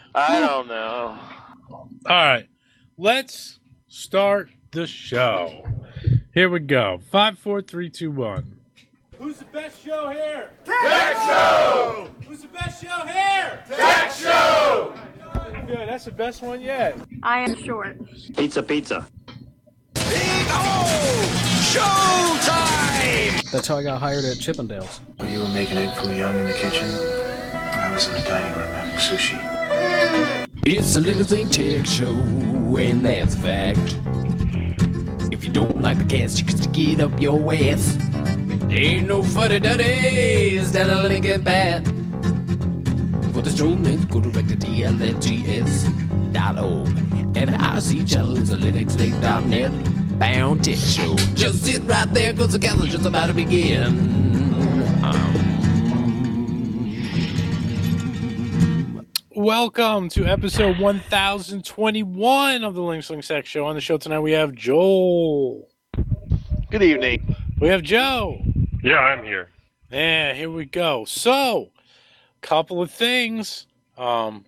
I don't know. All right, let's start the show. Here we go. 5, 4, 3, 2, 1. Who's the best show here? Tech Show! Who's the best show here? Tech Show! Good. That's the best one yet. I am short. Pizza, pizza. Big O! Showtime! That's how I got hired at Chippendales. You were making egg foo young in the kitchen. I was in the dining room having sushi. It's a little thing tech show, and that's a fact. If you don't like the cast, you can stick it up your ass. Ain't no fuddy-duddies down a Lincoln Path. For the show, let's go direct to DLFGS.org. And IC channel is a linuxlink.net. Bound tech show. Just sit right there, cause the cast is just about to begin. Welcome to episode 1021 of the Linux Link Tech Show. On the show tonight, we have Joel. Good evening. We have Joe. Yeah, I'm here. Yeah, here we go. So, couple of things. The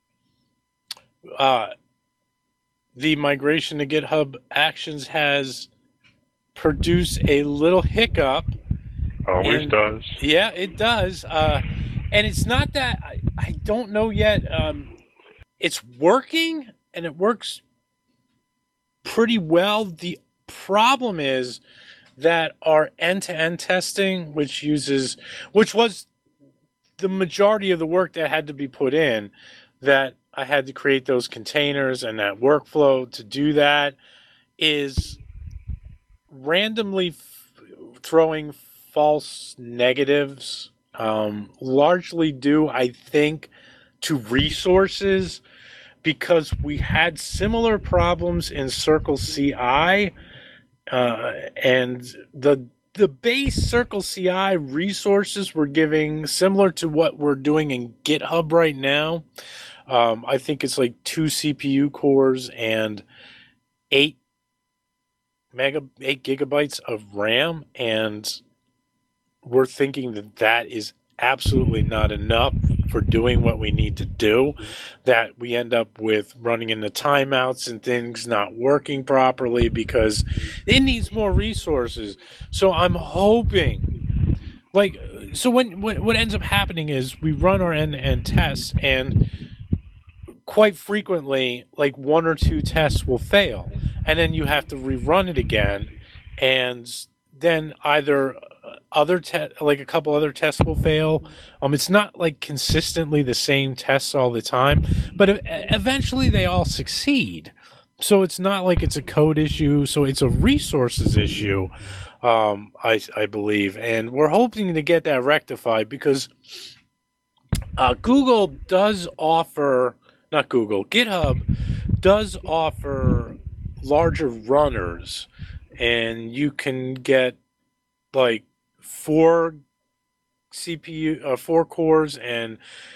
migration to GitHub Actions has produced a little hiccup. Always does. Yeah, it does. And it's not that I don't know yet. It's working, and it works pretty well. The problem is that our end-to-end testing, which was the majority of the work that had to be put in, that I had to create those containers and that workflow to do that, is randomly throwing false negatives, largely due, I think, to resources, because we had similar problems in Circle CI, and the base Circle CI resources we're giving, similar to what we're doing in GitHub right now. I think it's like 2 CPU cores and 8 gigabytes of RAM, and we're thinking that is absolutely not enough for doing what we need to do, that we end up with running into timeouts and things not working properly because it needs more resources. So I'm hoping, so what ends up happening is we run our end-to-end tests, and quite frequently, like 1 or 2 tests will fail, and then you have to rerun it again, and then either a couple other tests will fail. It's not like consistently the same tests all the time, but eventually they all succeed. So it's not like it's a code issue. So it's a resources issue, I believe, and we're hoping to get that rectified because GitHub does offer larger runners, and you can get like 4 cores and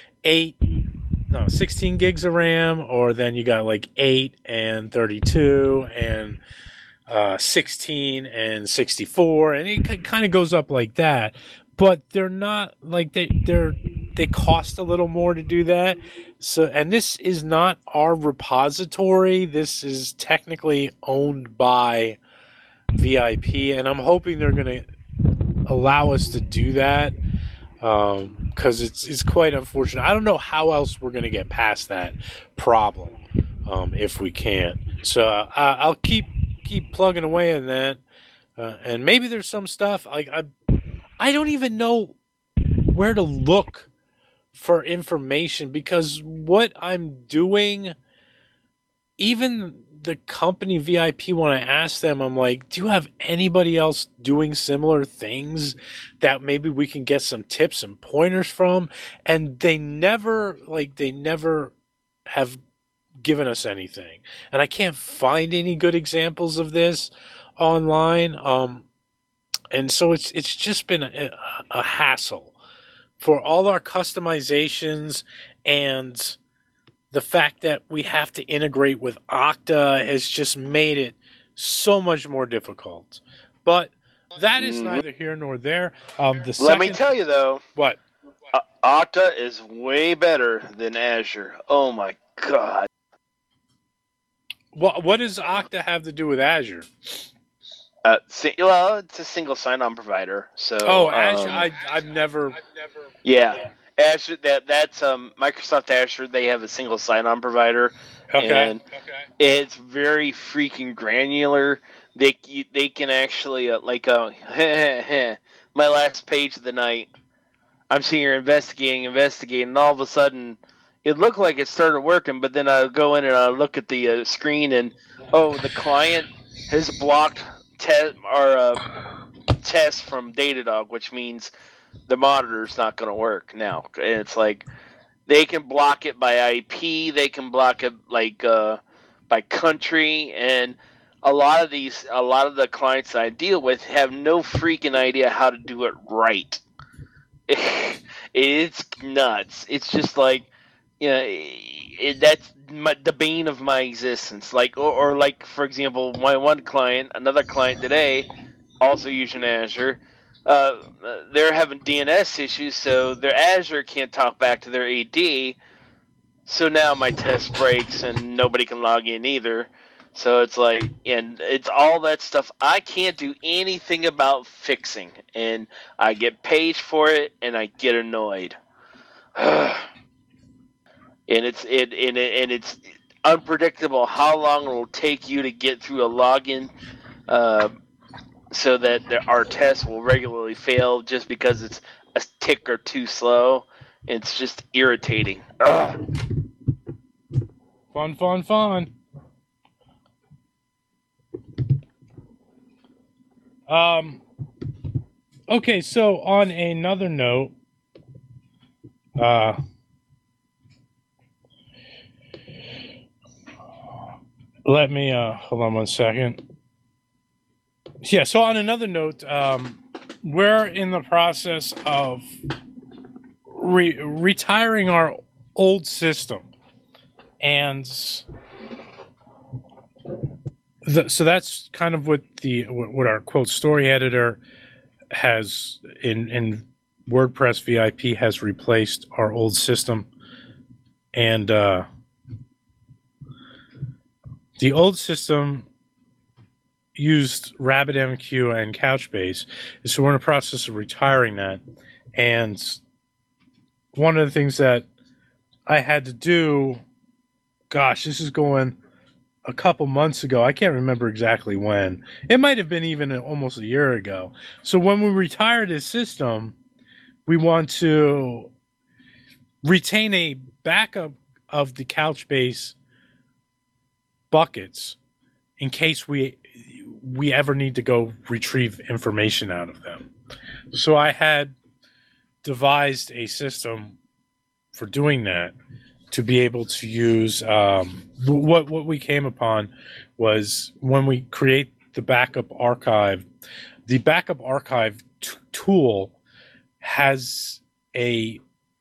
16 gigs of RAM, or then you got like 8 and 32 and 16 and 64, and it kind of goes up like that. But they're not like they cost a little more to do that. So, and this is not our repository. This is technically owned by VIP, and I'm hoping they're going to allow us to do that, because it's quite unfortunate. I don't know how else we're going to get past that problem if we can't. So I'll keep plugging away on that, and maybe there's some stuff like I don't even know where to look for information, because what I'm doing, even the company VIP, when I ask them, I'm like, do you have anybody else doing similar things that maybe we can get some tips and pointers from? And they never have given us anything. And I can't find any good examples of this online. And so it's just been a hassle for all our customizations, and the fact that we have to integrate with Okta has just made it so much more difficult. But that is neither here nor there. Let me tell you, though. What? Okta is way better than Azure. Oh my god. What does Okta have to do with Azure? Well, it's a single sign-on provider. So. Azure. I've never. Yeah, Azure. That's Microsoft Azure. They have a single sign-on provider. Okay. And it's very freaking granular. They can actually my last page of the night. I'm sitting here investigating, and all of a sudden, it looked like it started working. But then I go in and I look at the screen, and the client has blocked test from Datadog, which means the monitor's not going to work now. And it's like they can block it by IP, they can block it by country, and a lot of the clients that I deal with have no freaking idea how to do it right. It's nuts. It's just like, that's the bane of my existence. Like, or like, for example, my another client today, also using Azure, they're having DNS issues, so their Azure can't talk back to their AD. So now my test breaks and nobody can log in either. So it's like, and it's all that stuff I can't do anything about fixing, and I get paid for it, and I get annoyed. And it's unpredictable how long it will take you to get through a login, so that our tests will regularly fail just because it's a tick or two slow. It's just irritating. Ugh. Fun. Okay, so on another note, let me hold on one second. Yeah, so on another note, we're in the process of retiring our old system, and so that's kind of what our quote story editor has in WordPress VIP has replaced our old system, and the old system used RabbitMQ and Couchbase, so we're in the process of retiring that. And one of the things that I had to do, gosh, this is going a couple months ago. I can't remember exactly when. It might have been even almost a year ago. So when we retire this system, we want to retain a backup of the Couchbase buckets in case we ever need to go retrieve information out of them. So I had devised a system for doing that, to be able to use what we came upon was when we create the backup archive, the backup archive tool has a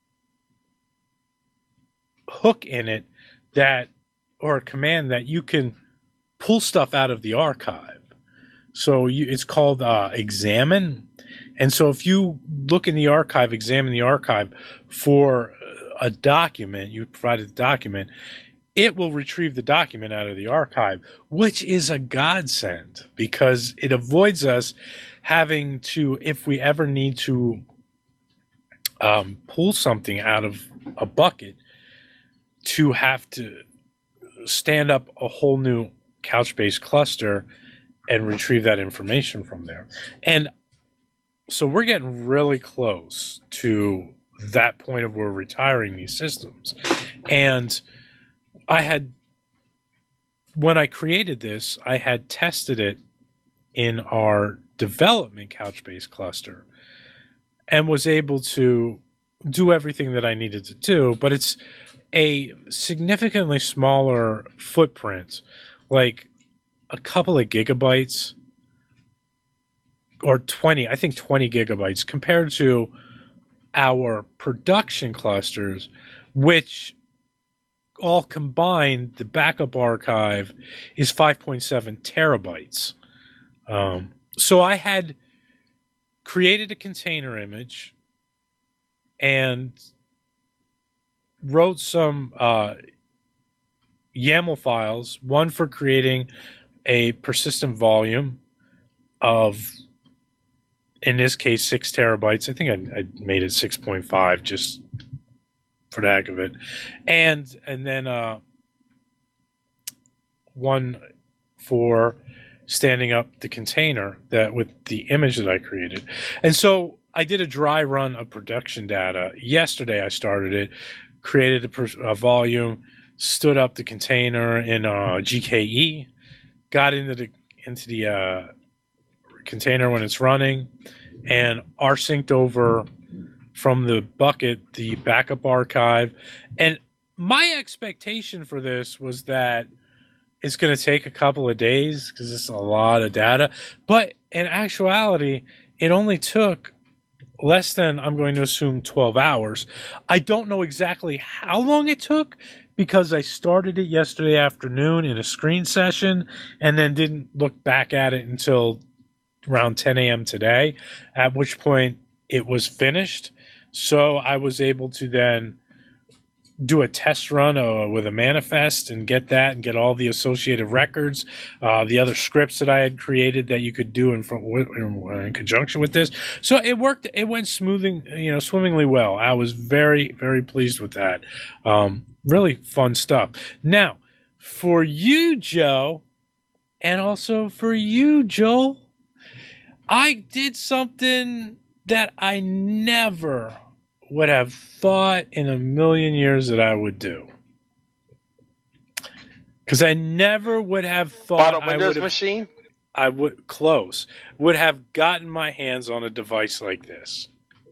hook in it or a command that you can pull stuff out of the archive. So it's called examine. And so if you look in the archive, examine the archive for a document, you provided the document, it will retrieve the document out of the archive, which is a godsend because it avoids us having to, if we ever need to pull something out of a bucket, to have to stand up a whole new Couchbase cluster and retrieve that information from there. And so we're getting really close to that point of we're retiring these systems. And when I created this, I had tested it in our development Couchbase cluster and was able to do everything that I needed to do, but it's a significantly smaller footprint, like a couple of gigabytes or 20 gigabytes compared to our production clusters, which all combined, the backup archive is 5.7 terabytes. So I had created a container image and wrote some YAML files, one for creating a persistent volume of, in this case, 6 terabytes. I think I made it 6.5 just for the heck of it. And then one for standing up the container that with the image that I created. And so I did a dry run of production data. Yesterday I started it, created a volume, stood up the container in GKE, got into the container when it's running, and rsynced over from the bucket the backup archive. And my expectation for this was that it's going to take a couple of days because it's a lot of data. But in actuality, it only took less than, I'm going to assume, 12 hours. I don't know exactly how long it took because I started it yesterday afternoon in a screen session and then didn't look back at it until around 10 a.m. today, at which point it was finished. So I was able to then do a test run with a manifest and get that and get all the associated records, the other scripts that I had created that you could do in conjunction with this. So it worked. It went swimmingly well. I was very, very pleased with that. Really fun stuff. Now, for you, Joe, and also for you, Joel, I did something that I never would have thought in a million years that I would do. Because I never would have thought Bought a Windows machine? I would have gotten my hands on a device like this.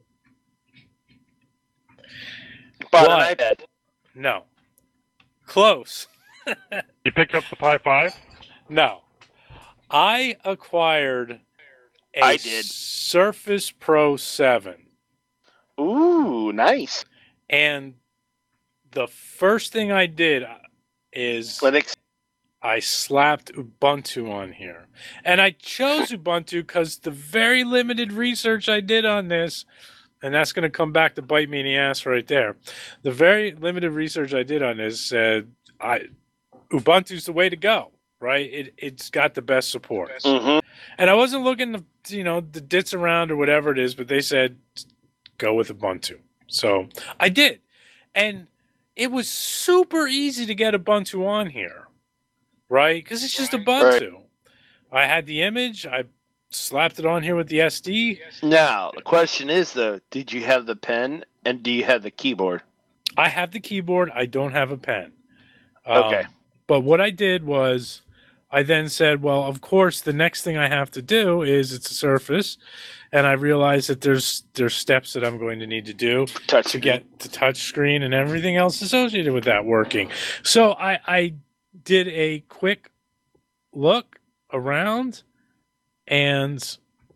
Bought an iPad? No. Close. You picked up the Pi 5? No. I acquired I did. Surface Pro 7. Ooh, nice. And the first thing I did is Linux. I slapped Ubuntu on here. And I chose Ubuntu because the very limited research I did on this, and that's going to come back to bite me in the ass right there. The very limited research I did on this said Ubuntu's the way to go, right? It's got the best support. Mm-hmm. And I wasn't looking to, the ditz around or whatever it is, but they said, go with Ubuntu. So I did. And it was super easy to get Ubuntu on here, right? Because it's just Ubuntu. Right. I had the image. I slapped it on here with the SD. Now, the question is, though, did you have the pen and do you have the keyboard? I have the keyboard. I don't have a pen. Okay. But what I did was I then said, well, of course, the next thing I have to do is it's a Surface. And I realized that there's steps that I'm going to need to do to get the touch screen and everything else associated with that working. So I did a quick look around, and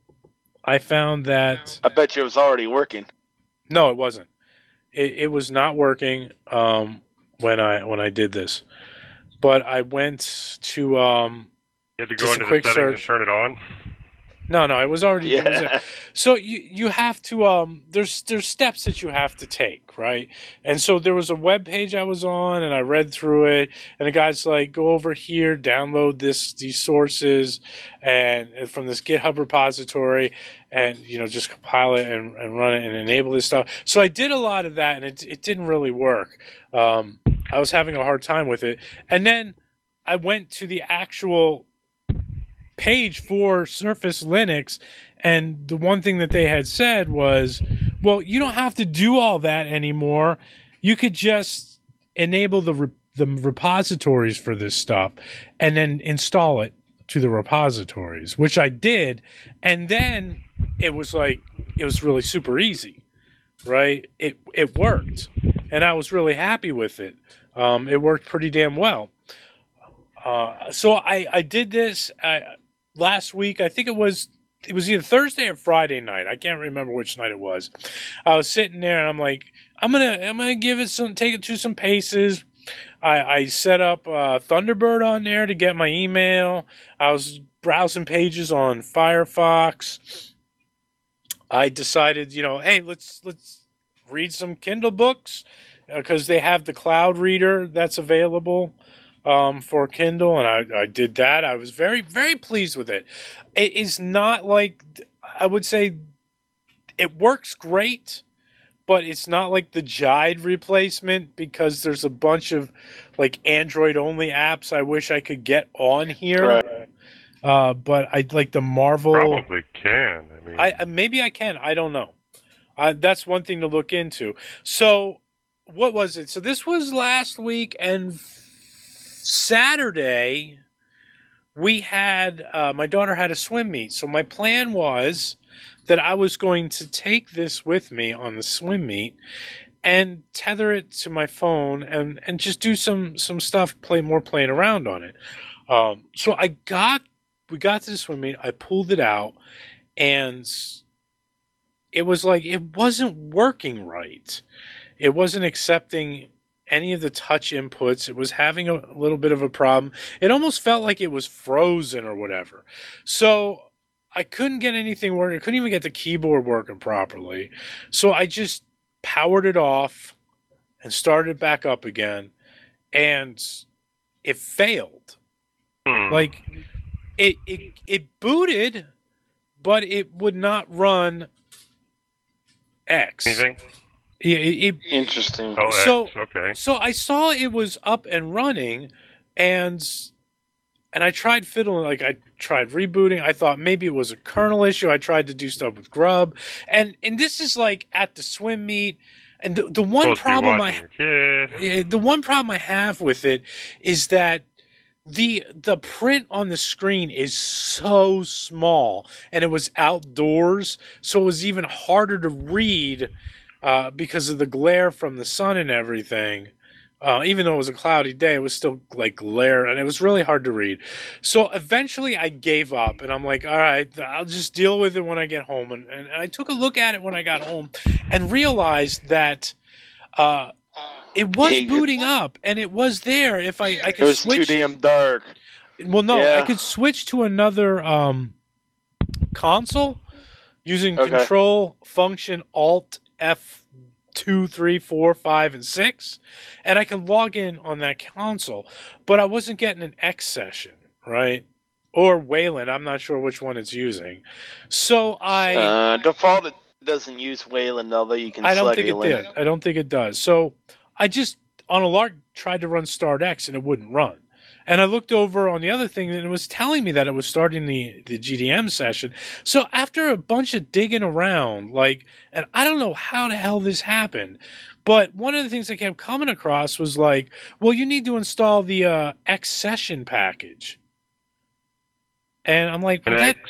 I found that... I bet you it was already working. No, it wasn't. It was not working when I did this. But I went to... you had to go into the settings and turn it on? No, it was already. Yeah. So you have to there's steps that you have to take, right? And so there was a web page I was on, and I read through it, and the guy's like, go over here, download these sources, and from this GitHub repository, and just compile it and run it and enable this stuff. So I did a lot of that, and it didn't really work. I was having a hard time with it, and then I went to the actual page for Surface Linux, and the one thing that they had said was, well, you don't have to do all that anymore. You could just enable the repositories for this stuff and then install it to the repositories, which I did, and then it was really super easy, right? It worked, and I was really happy with it. It worked pretty damn well. So I did this last week. I think it was either Thursday or Friday night. I can't remember which night it was. I was sitting there and I'm like, I'm gonna give it take it to some paces. I set up Thunderbird on there to get my email. I was browsing pages on Firefox. I decided, hey, let's read some Kindle books because they have the cloud reader that's available for Kindle, and I did that. I was very, very pleased with it. It is not like, I would say it works great, but it's not like the Jide replacement because there's a bunch of like Android-only apps I wish I could get on here. Right. But I like the Marvel. Probably can. I mean, maybe I can. I don't know. That's one thing to look into. So, what was it? So this was last week, and Saturday we had my daughter had a swim meet. So my plan was that I was going to take this with me on the swim meet and tether it to my phone and just do some stuff, playing around on it. So we got to the swim meet. I pulled it out, and it was like it wasn't working right. It wasn't accepting any of the touch inputs. It was having a little bit of a problem. It almost felt like it was frozen or whatever. So I couldn't get anything working. I couldn't even get the keyboard working properly. So I just powered it off and started it back up again, and it failed. Like it booted, but it would not run X. anything? Yeah, Interesting. Oh, So- X, okay. So I saw it was up and running, and I tried fiddling. Like I tried rebooting. I thought maybe it was a kernel issue. I tried to do stuff with Grub, and this is like at the swim meet. And the one Supposed to be problem watching your kid. the one problem I have with it is that the print on the screen is so small, and it was outdoors, so it was even harder to read because of the glare from the sun and everything. Even though it was a cloudy day, it was still like glare, and it was really hard to read. So eventually I gave up, and I'm like, all right, I'll just deal with it when I get home. And I took a look at it when I got home and realized that it was booting up, and it was there. If I It could was switch. too damn dark. Well, no, Yeah. I could switch to another console using Okay. Control Function Alt F2, 3, 4, 5, and 6, and I can log in on that console. But I wasn't getting an X session, right? Or Wayland. I'm not sure which one it's using. So Default, it doesn't use Wayland, although you can I don't select think it Wayland. did. I don't think it does. So I just, on a lark, tried to run Start X, and it wouldn't run. And I looked over on the other thing, and it was telling me that it was starting the GDM session. So after a bunch of digging around, and I don't know how the hell this happened, but one of the things I kept coming across was like, well, you need to install the X Session package. And I'm like, well, that,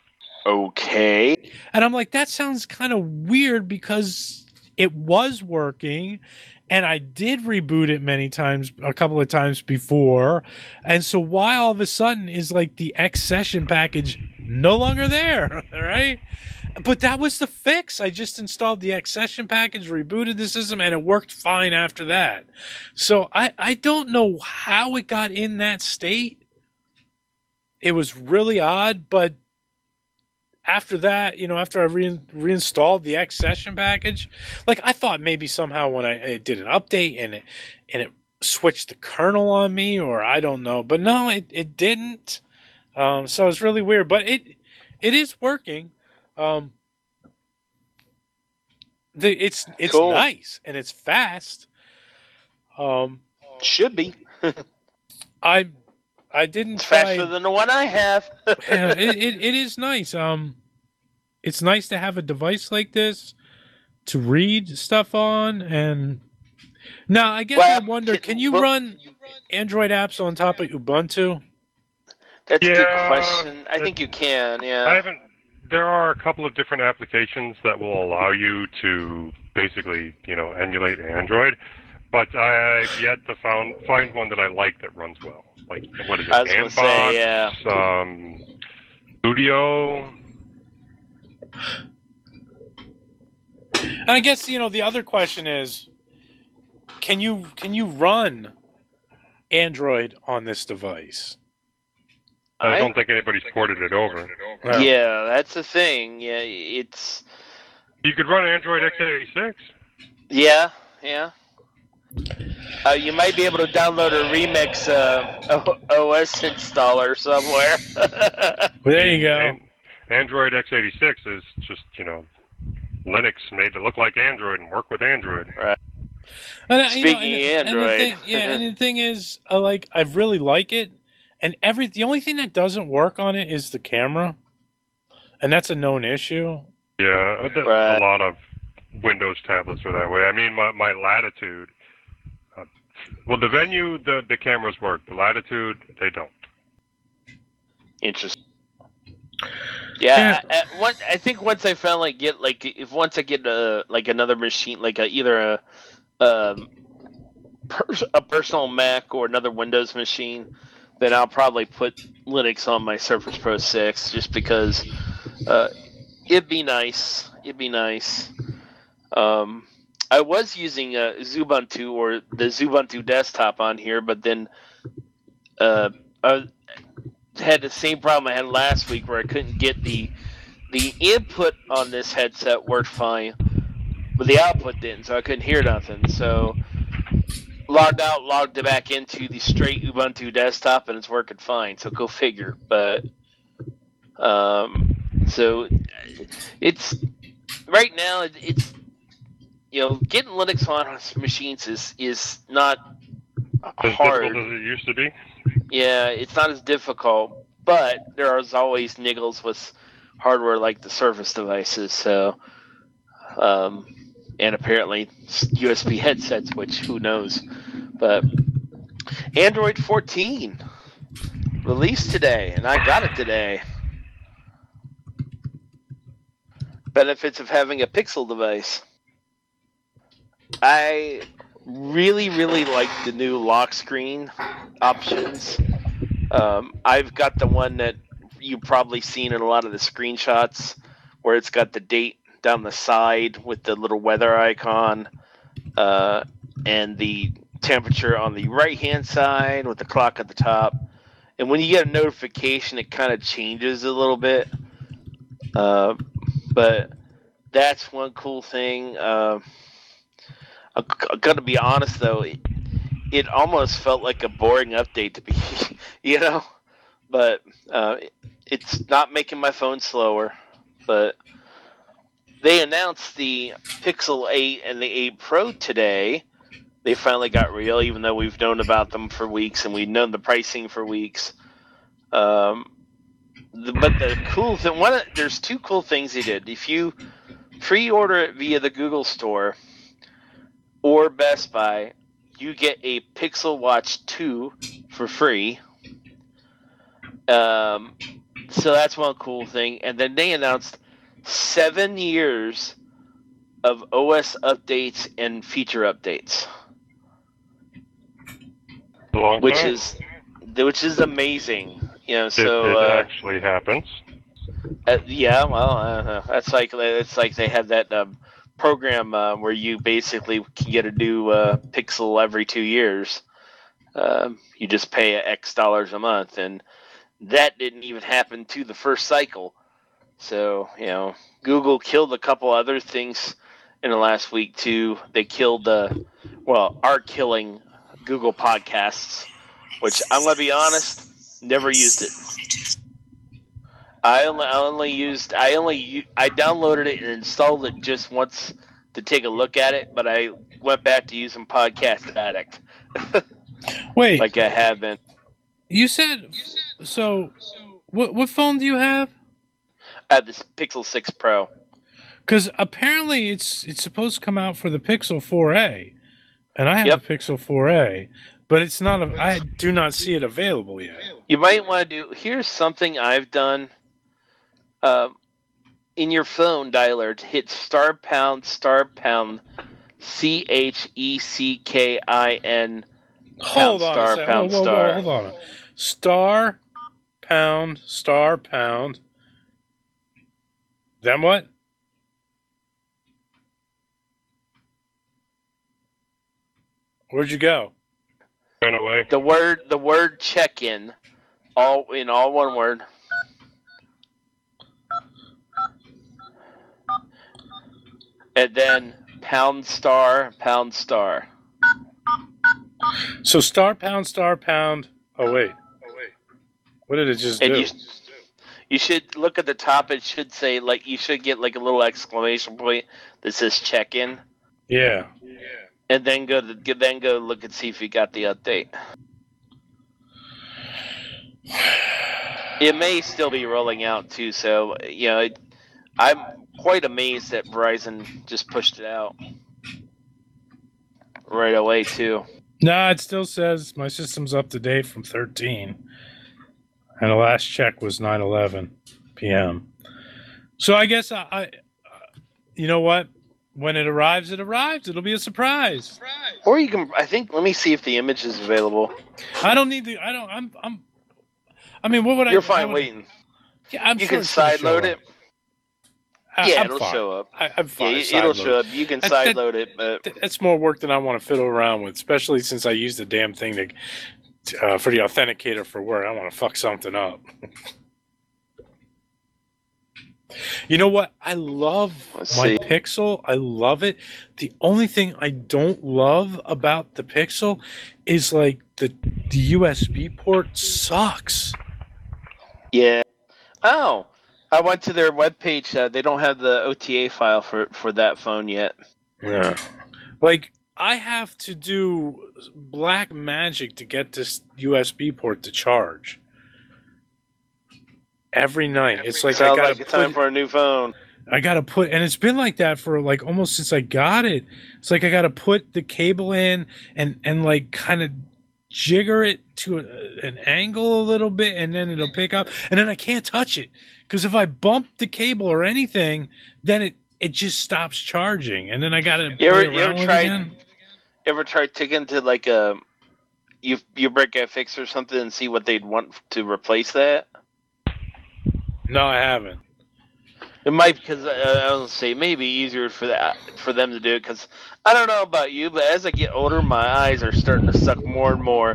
Okay. and I'm like, that sounds kind of weird because it was working, and I did reboot it a couple of times before. And so why all of a sudden is like the X Session package no longer there, right? But that was the fix. I just installed the X Session package, rebooted the system, and it worked fine after that. So I don't know how it got in that state. It was really odd, but after that, after I reinstalled the X Session package, I thought maybe somehow when I did an update and it switched the kernel on me, or I don't know, but no, it didn't. So it's really weird, but it is working. It's Cool. nice and it's fast. Should be. I didn't It's try. faster than the one I have. Yeah, it is nice. It's nice to have a device like this to read stuff on. And now I guess I wonder, can you run Android apps on top of Ubuntu? That's a good Yeah, question. I think you can, yeah. There are a couple of different applications that will allow you to basically, emulate Android, but I've yet to find one that I like that runs well. Like, what is it? I was gonna say, yeah. Studio. And I guess the other question is, can you run Android on this device? I don't think anybody's ported it over. Wow. Yeah, that's the thing. Yeah, it's... You could run Android x86. Yeah, yeah. You might be able to download a Remix OS installer somewhere. Well, there you go. Android x86 is just, Linux made to look like Android and work with Android. Right. And, Speaking of Android, and the thing is, I really like it, and the only thing that doesn't work on it is the camera, and that's a known issue. Yeah, Right. a lot of Windows tablets are that way. I mean, my Latitude. Well, the Venue, the cameras work. The Latitude, they don't. Interesting. Yeah, I think once I found once I get another machine, either a personal Mac or another Windows machine, then I'll probably put Linux on my Surface Pro 6 just because it'd be nice. It'd be nice. I was using Xubuntu or the Xubuntu desktop on here, but then I had the same problem I had last week where I couldn't get the input on this headset worked fine, but the output didn't, so I couldn't hear nothing. So logged out, logged back into the straight Ubuntu desktop, and it's working fine. So go figure. But so it's right now it's getting Linux on machines is not As hard. difficult as it used to be. Yeah, it's not as difficult, but there is always niggles with hardware like the Surface devices. So, and apparently USB headsets, which who knows. But Android 14 released today, and I got it today. Benefits of having a Pixel device. I really, really like the new lock screen options. I've got the one that you've probably seen in a lot of the screenshots where it's got the date down the side with the little weather icon and the temperature on the right-hand side with the clock at the top. And when you get a notification, it kind of changes a little bit. But that's one cool thing. I'm going to be honest, though. It almost felt like a boring update to be, But it's not making my phone slower. But they announced the Pixel 8 and the 8 Pro today. They finally got real, even though we've known about them for weeks and we've known the pricing for weeks. But the cool thing, there's two cool things they did. If you pre-order it via the Google Store or Best Buy, you get a Pixel Watch 2 for free. So that's one cool thing. And then they announced 7 years of OS updates and feature updates, Long which time. is amazing. It So actually happens. yeah, well, it's like they had that program where you basically can get a new Pixel every 2 years. You just pay X dollars a month, and that didn't even happen to the first cycle. So Google killed a couple other things in the last week too. They killed are killing Google Podcasts, which I'm gonna be honest, never used it. I downloaded it and installed it just once to take a look at it, but I went back to using Podcast Addict. Wait, like I have been. you said so? What phone do you have? I have this Pixel 6 Pro. Because apparently it's supposed to come out for the Pixel 4a, and I have Yep. a Pixel 4a, but it's not. I do not see it available yet. You might want to do. Here's something I've done. In your phone dialer, hit *#* CHECKIN. Hold on a second. Pound Whoa, star. hold on. Star, pound, star, pound. Then what? Where'd you go? Ran away. The word check-in, all one word. And then # pound star, pound star. So star, pound. Oh, wait. What did it just do? You should look at the top. It should say, like, you should get like a little exclamation point that says check in. Yeah. And then go look and see if you got the update. It may still be rolling out too, so I'm quite amazed that Verizon just pushed it out right away too. Nah, it still says my system's up to date from 13, and the last check was 9:11 p.m. So I guess I you know what? When it arrives, it arrives. It'll be a surprise. Or you can, I think. Let me see if the image is available. I don't need the. I mean, what would I? You're fine waiting. Yeah, I'm you sure can side load it. Yeah, it'll fine. show up. I'm fine. Yeah, it'll show up. You can side load it, but that's more work than I want to fiddle around with, especially since I use the damn thing for the authenticator for work. I want to fuck something up. You know what? I love my Pixel. I love it. The only thing I don't love about the Pixel is like the USB port sucks. Yeah. Oh, I went to their webpage. They don't have the OTA file for that phone yet. Yeah. Like, I have to do black magic to get this USB port to charge. Every night. It's like I gotta it's time for a new phone. I gotta put, and it's been like that for like almost since I got it. It's like I gotta put the cable in and like kind of jigger it to an angle a little bit, and then it'll pick up, and then I can't touch it because if I bump the cable or anything, then it just stops charging, and then I gotta. You ever tried taking to like you break a fix or something and see what they'd want to replace that? No, I haven't. It might, because I was say maybe easier for them to do it, because I don't know about you, but as I get older, my eyes are starting to suck more and more.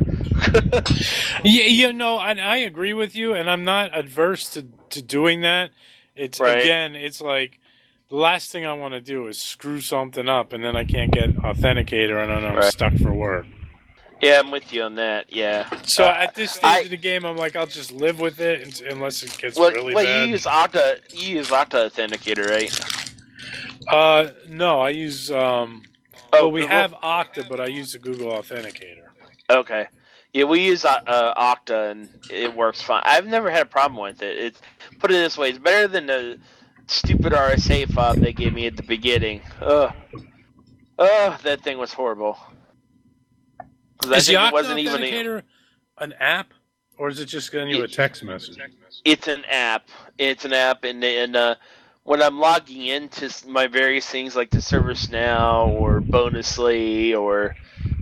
I agree with you, and I'm not adverse to doing that. It's right. Again, it's like the last thing I want to do is screw something up, and then I can't get authenticator, and then I'm stuck for work. Yeah, I'm with you on that. Yeah. So at this stage of the game, I'm like, I'll just live with it unless it gets really bad. You use Okta. You use Okta Authenticator, right? No, I use. We have Okta, but I use the Google Authenticator. Okay. Yeah, we use Okta, and it works fine. I've never had a problem with it. Put it this way: it's better than the stupid RSA fob they gave me at the beginning. That thing was horrible. Is the Okta Authenticator an app, or is it just getting you a text message? It's an app. And when I'm logging into my various things like the ServiceNow or Bonusly or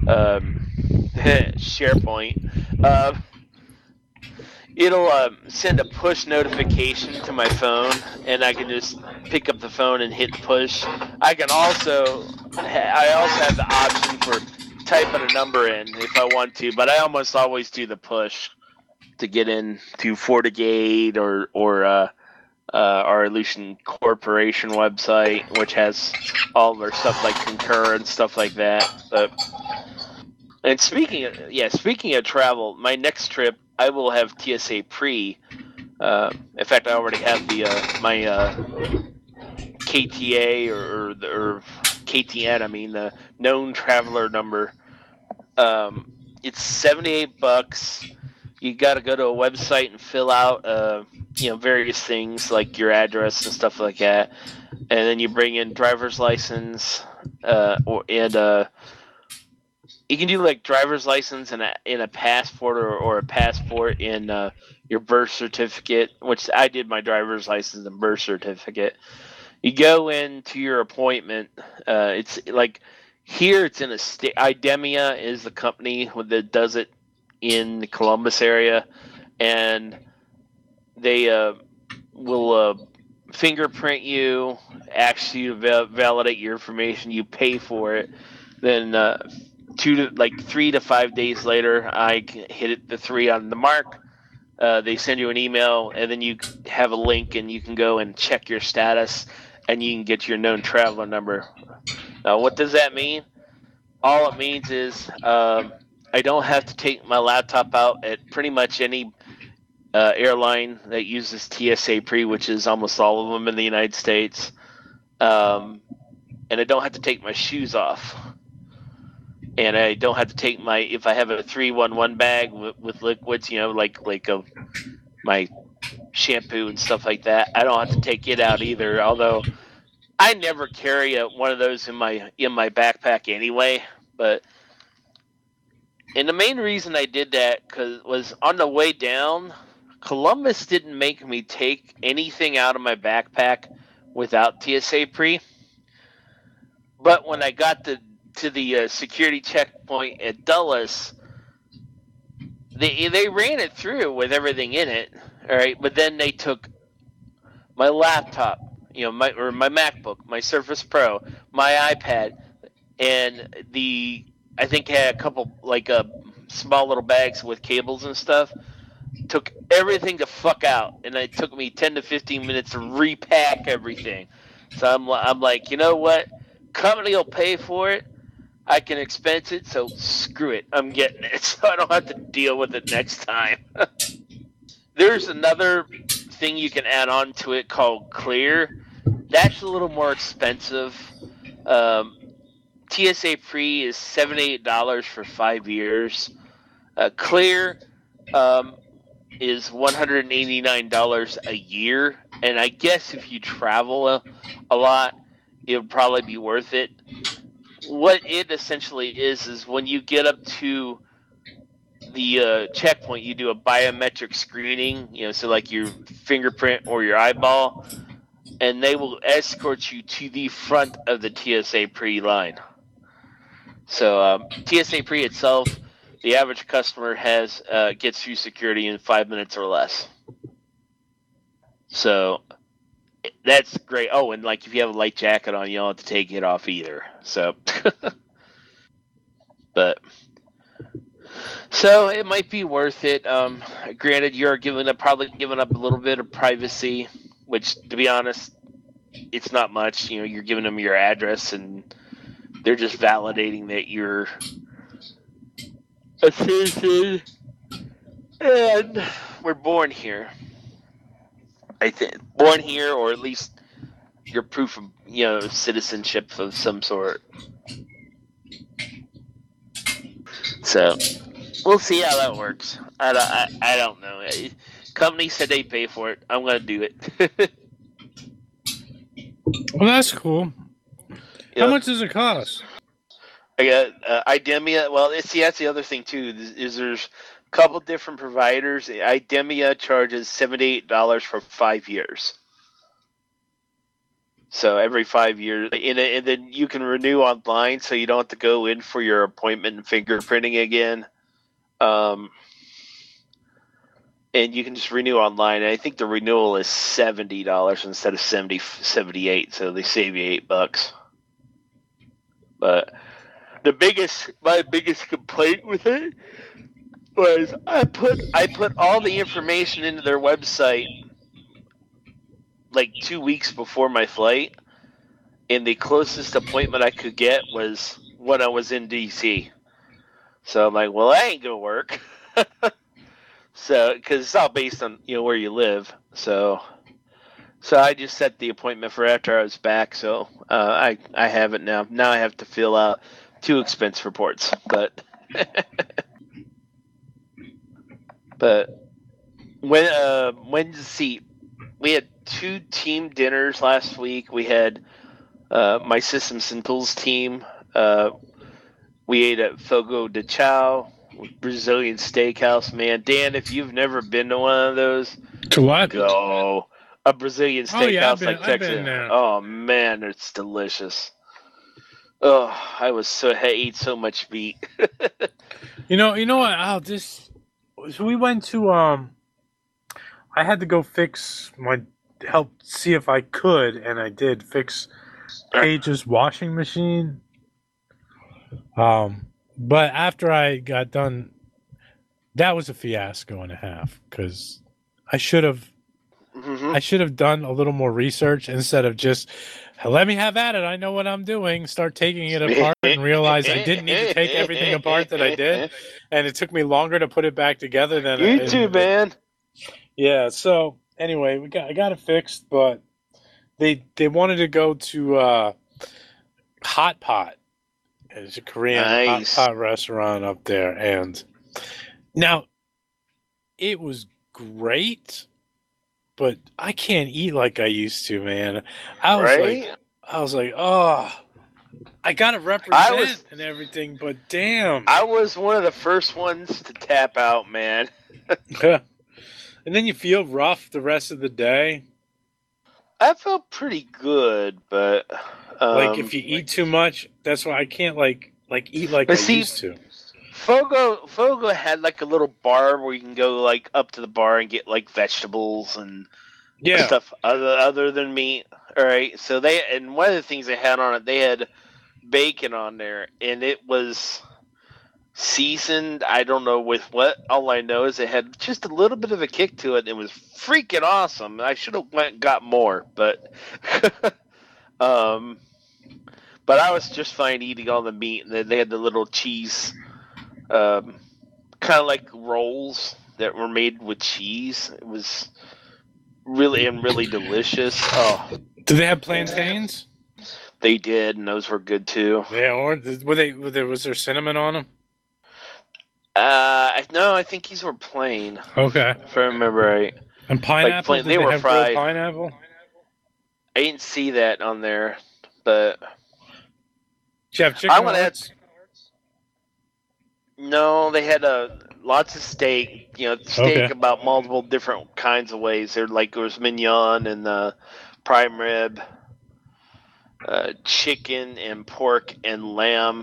SharePoint, it'll send a push notification to my phone, and I can just pick up the phone and hit push. I also have the option for typing a number in if I want to, but I almost always do the push to get in to FortiGate or our Illusion Corporation website, which has all of our stuff like Concur and stuff like that. And speaking of travel, my next trip I will have TSA pre. In fact, I already have my KTA or KTN. I mean the known traveler number. It's $78. You got to go to a website and fill out, various things like your address and stuff like that, and then you bring in driver's license, and you can do like driver's license in a passport or a passport in your birth certificate, which I did my driver's license and birth certificate. You go into your appointment. It's like. Here it's in a state. Idemia is the company that does it in the Columbus area, and they will fingerprint you, ask you to validate your information. You pay for it. Then 3 to 5 days later, I hit the 3 on the mark. They send you an email, and then you have a link, and you can go and check your status. and you can get your known traveler number. Now, what does that mean? All it means is I don't have to take my laptop out at pretty much any airline that uses TSA Pre, which is almost all of them in the United States. And I don't have to take my shoes off. And I don't have to take if I have a 311 bag with liquids, like my shampoo and stuff like that, I don't have to take it out either. Although I never carry one of those in my backpack anyway. And the main reason I did that was on the way down, Columbus didn't make me take anything out of my backpack without TSA Pre. But when I got to the security checkpoint at Dulles, they ran it through with everything in it, all right. But then they took my laptop, my MacBook, my Surface Pro, my iPad, and I think had a couple small little bags with cables and stuff. Took everything to fuck out, and it took me 10 to 15 minutes to repack everything. So I'm like, you know what? Company will pay for it. I can expense it, so screw it. I'm getting it, so I don't have to deal with it next time. There's another thing you can add on to it called Clear. That's a little more expensive. TSA Pre is $78 for 5 years. Clear is $189 a year, and I guess if you travel a lot, it'll probably be worth it. What it essentially is when you get up to the checkpoint, you do a biometric screening, so like your fingerprint or your eyeball, and they will escort you to the front of the TSA Pre line. So TSA Pre itself, the average customer gets through security in 5 minutes or less. So that's great. Oh, and if you have a light jacket on, you don't have to take it off either. So, so it might be worth it. Granted, you're probably giving up a little bit of privacy, which, to be honest, it's not much. You're giving them your address, and they're just validating that you're a citizen and we're born here. I think born here, or at least your proof of citizenship of some sort. So we'll see how that works. I don't know. Company said they pay for it. I'm gonna do it. Well, that's cool. How much does it cost? I got Idemia. Well, that's the other thing too. Is there's a couple different providers. Idemia charges $78 for 5 years. So every 5 years, and then you can renew online, so you don't have to go in for your appointment and fingerprinting again. And you can just renew online. And I think the renewal is $70 instead of $78, so they save you $8. But my biggest complaint with it was I put all the information into their website 2 weeks before my flight, and the closest appointment I could get was when I was in DC. So I'm like, well, that ain't gonna work. So, because it's all based on where you live. So I just set the appointment for after I was back. So I have it now. Now I have to fill out 2 expense reports, but we had 2 team dinners last week. We had my Systems and Tools team. We ate at Fogo de Chao, Brazilian steakhouse. Man, Dan, if you've never been to one of those, to what? Go. A Brazilian steakhouse I've been there. Oh man, it's delicious. Oh, I ate so much meat. You know what? So we went to I had to go help see if I could, and I did fix Paige's washing machine. But after I got done, that was a fiasco and a half, because I should have Mhm. I should have done a little more research instead of just let me have at it. I know what I'm doing. Start taking it apart and realize I didn't need to take everything apart that I did, and it took me longer to put it back together than You too, man. Yeah. So anyway, I got it fixed, but they wanted to go to Hot Pot. It's a Korean Nice. hot pot restaurant up there, and now it was great, but I can't eat like I used to, man. I was like, oh, I gotta represent and everything, but damn. I was one of the first ones to tap out, man. And then you feel rough the rest of the day. I felt pretty good, but Like if you eat too much, that's why I can't like eat like I used to. Fogo had like a little bar where you can go like up to the bar and get like vegetables and stuff other than meat. All right, so and one of the things they had on it, they had bacon on there, and it was seasoned. I don't know with what. All I know is it had just a little bit of a kick to it. It was freaking awesome. I should have went and got more, but but I was just fine eating all the meat, and then they had the little cheese, kind of like rolls that were made with cheese. It was really delicious. Oh, do they have plantains? They did, and those were good too. Yeah, or was there cinnamon on them? No, I think these were plain. Okay, if I remember right. And pineapple? Like, they were have fried. Pineapple? I didn't see that on there, but did you have chicken hearts? No, they had lots of steak. About multiple different kinds of ways. There was mignon and prime rib, chicken and pork and lamb.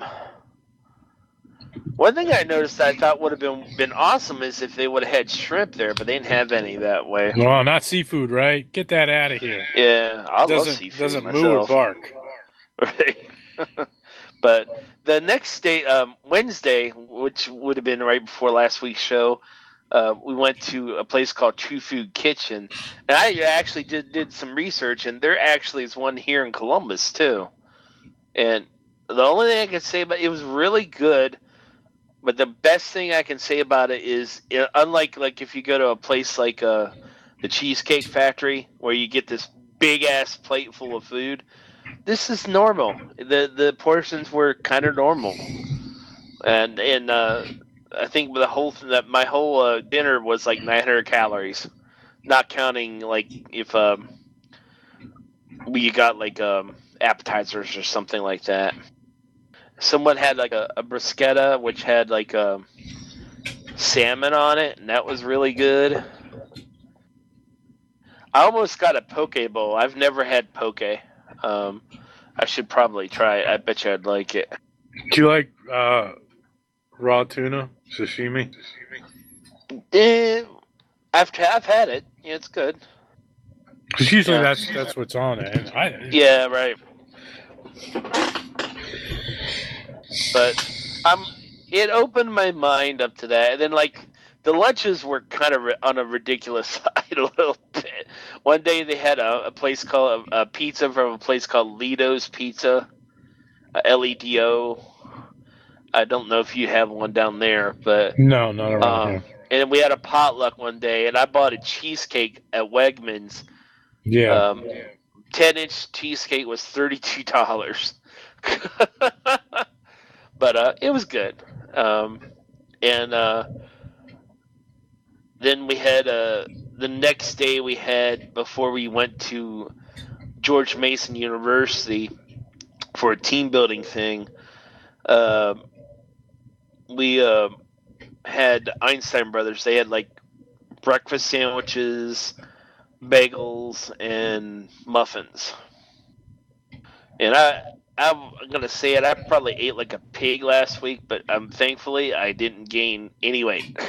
One thing I noticed that I thought would have been awesome is if they would have had shrimp there, but they didn't have any that way. No, not seafood, right? Get that out of here. Yeah, I love seafood doesn't myself. moo or bark. Right. But the next day, Wednesday, which would have been right before last week's show, we went to a place called True Food Kitchen. And I actually did some research, and there actually is one here in Columbus, too. And the only thing I can say about it was really good. But the best thing I can say about it is, unlike if you go to a place like the Cheesecake Factory, where you get this big-ass plate full of food, this is normal. The portions were kind of normal. And I think my whole dinner was like 900 calories, not counting if we got appetizers or something like that. Someone had a bruschetta which had salmon on it, and that was really good. I almost got a poke bowl. I've never had poke. I should probably try it. I bet you I'd like it. Do you like raw tuna sashimi? I've had it. Yeah, it's good. Because usually that's what's on it. Yeah, right. But it opened my mind up to that. And then the lunches were kind of on a ridiculous side a little bit. One day they had a place called a pizza from a place called Lido's Pizza, LEDO. I don't know if you have one down there, but no, not around here. And we had a potluck one day, and I bought a cheesecake at Wegmans. Yeah. 10-inch cheesecake was $32. But it was good. And then we had the next day we had, before we went to George Mason University for a team building thing, we had Einstein Brothers. They had breakfast sandwiches, bagels, and muffins. And I'm gonna say it. I probably ate like a pig last week, but thankfully I didn't gain any weight.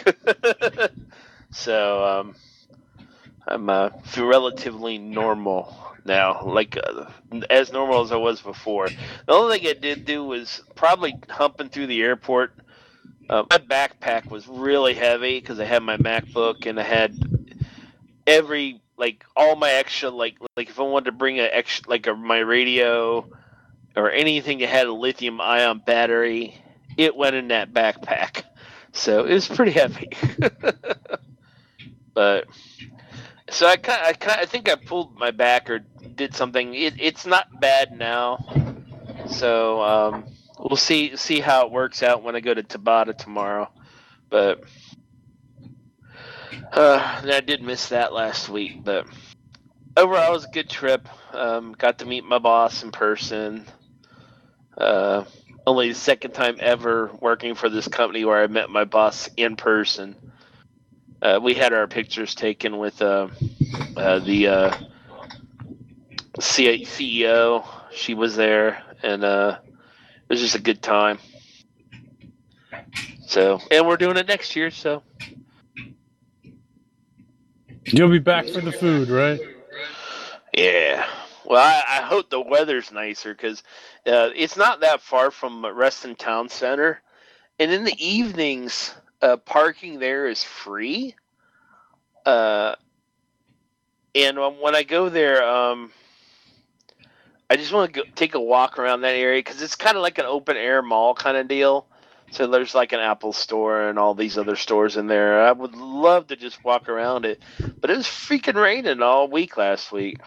So I'm feel relatively normal now, as normal as I was before. The only thing I did do was probably humping through the airport. My backpack was really heavy because I had my MacBook and I had every like all my extra like if I wanted to bring a extra my radio or anything that had a lithium ion battery, it went in that backpack. So it was pretty heavy. But so I think I pulled my back or did something. It's not bad now. So we'll see how it works out when I go to Tabata tomorrow. But I did miss that last week. But overall, it was a good trip. Got to meet my boss in person. Only the second time ever working for this company where I met my boss in person. We had our pictures taken with the CEO. She was there, and it was just a good time. So, and we're doing it next year, so. You'll be back for the food, right? Yeah. Well, I hope the weather's nicer because it's not that far from Reston Town Center. And in the evenings, parking there is free. And when I go there, I just want to take a walk around that area because it's kind of like an open-air mall kind of deal. So there's like an Apple store and all these other stores in there. I would love to just walk around it. But it was freaking raining all week last week.